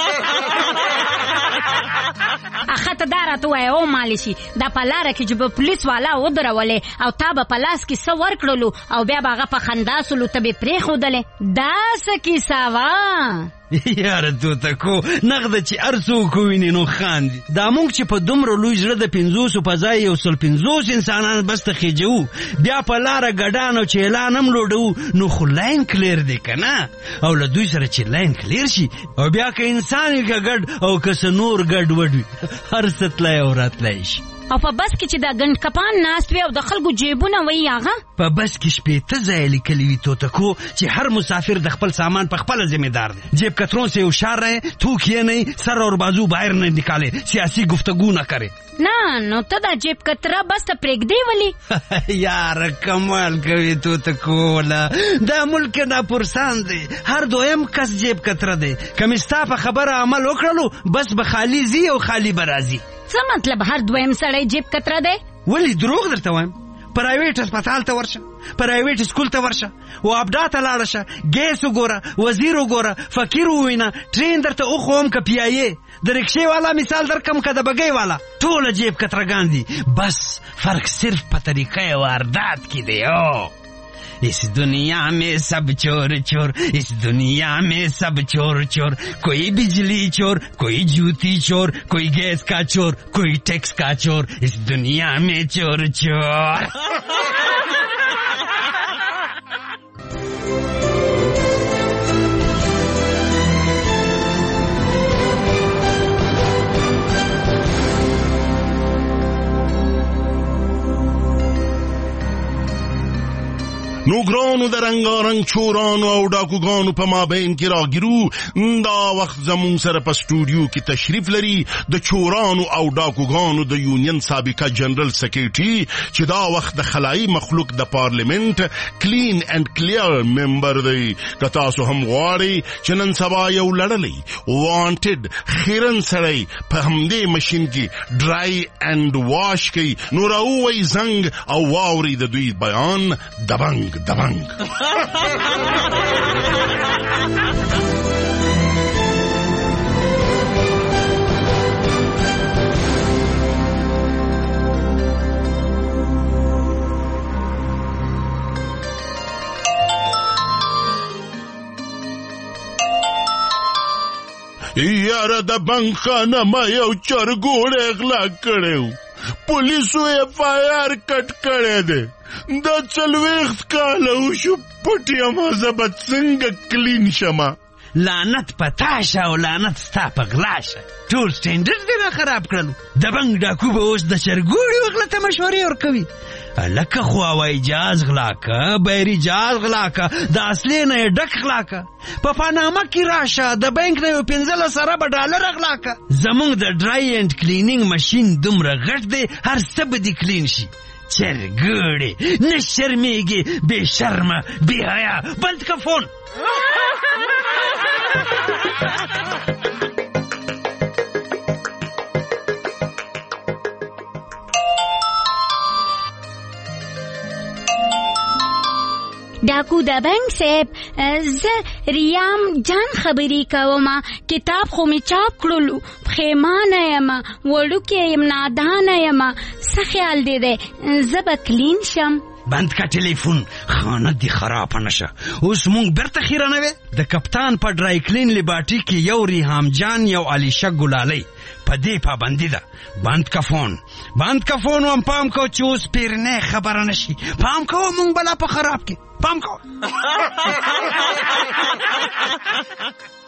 اخه ته دا راته ووایه او مالشي، دا په لاره کې چې به پولیس والا ودرولې او تا به په لاس کې څه ورکړلو او بیا به هغه په خندا سولو ته به یې پرېښودلې، دا څه کیسه وه؟ یاره توتکو نغده چې هر څوک وویني نو خاندي. دا موږ چې په دومره لوی زړه د پنځوسو په ځای یو سل پنځوس انسانان بس ته خېجوو، بیا په لاره ګډان او چیلان هم لوډوو، نو خو لاین کلیر دی که نه؟ او له دوی سره چې لاین کلیر شي او بیا که انسان وي که ګډ او که څه نور ګډ وډ وي، هر څه تلای او راتلای شي. او په بس کې چې دا ګنډ کپان ناست وي او د خلکو جیبونه وي، هغه په بس کې شپېته ځایه لیکلي وي توتکو چې هر مسافر د خپل سامان په خپله ذمہ دار دی. جیب کتروں سے ہوشیار رہے، تھوک یہ نہیں، سر اور بازو باہر نہ نکالے، سیاسی گفتگو نہ کرے. نه نو ته دا جیب کتره بس ته پرېږدې ولې؟ یاره کمال کوي توتکو، له دا ملک دا پرسان دی، هر دویم کس جیب کتره دی. که مې ستا په خبره عمل وکړلو بس به خالی ځي او خالی به راځي. څه مطلب هر دویم سړی جیب کتره دی؟ ولې دروغ درته وایم؟ پرایویټ هسپتال ته ورشه، پرایویټ سکول ته ورشه، و ابدا ته لاړه شه، ګیس وګوره، وزیر وګوره، فقیر ووینه، ټرین درته وښوم که پیایې، د رکشې والا مثال درکم که د بګۍ والا، ټوله جیب کترګان دي، بس فرق صرف په طریقه واردات کې دی. او اس دنیا میں سب چور چور، اس دنیا میں سب چور چور، کوئی بجلی چور، کوئی جوتی چور، کوئی گیس کا چور، کوئی ٹیکس کا چور، اس دنیا میں چور چور. نو ګرانو د رنګارنګ چورانو او ډاکوګانو په مابین کې راګیرو. دا وخت زمون سره په سټوډیو کې تشریف لري د چورانو او ډاکوګانو د یونین سابقه جنرال سیکریټري چې دا وخت د خلایي مخلوق د پارلیمنت کلین اینڈ کلیر ممبر دی. که تاسو هم غواړئ چې نن سبا یو لړلی وانټډ خیرن سړی په همدې ماشین کې ډرای اینڈ واش کوي نو راووئ زنګ او واورئ د دوی بیان دبنګ دبنګ. یاره د بنګ خانه ما یو چرګوړی غلا کړی و، پولیسو اف آی آر کټ کړی دی. دا څلوېښت کاله وشو پټ یم، زه به څنګه کلین شمه؟ لعنت پتا شه او لعنت ستا په غلا شه، ټول سټینډرډ دې را خراب کړلو. د بنګ ډاکو به اوس د چرګوړي وغله ته مشورې ورکوي. لکه خو هوایي جهاز غلا که، بحري جهاز غلا که، د اصلي نه یې ډک غلا که، په پاناما کې راشه د بینک نه یو پنځلس اربه ډالر غلا که. زمونږ د ډرای اینډ کلینینګ ماشین دومره غټ دی هر څه به دې کلین شي. چرګوړې نه شرمېږي، بې شرمه، بې حیا. بند که فون. ډاکو د بنک صاحب زه ریام جان خبرې کوم. کتاب خو می چاپ کړلو، پښیمانه یم، وړوکی یم، نادانه یم. څه خیال دی دی زه به کلین شم؟ بند کا ټلیفون، خانه دی خراب نشه. اوس مونږ برته خیرانه وې د کپتان په ډرای کلین لیبارټي کې یو ریحام جان یو علیشه ګلالۍ په دې پابندي ده. بند کا فون، بند کا فون وم پام کو چې اوس پیرنه خبره نشي. پام کو مونږ بلا په خراب کې پام کو.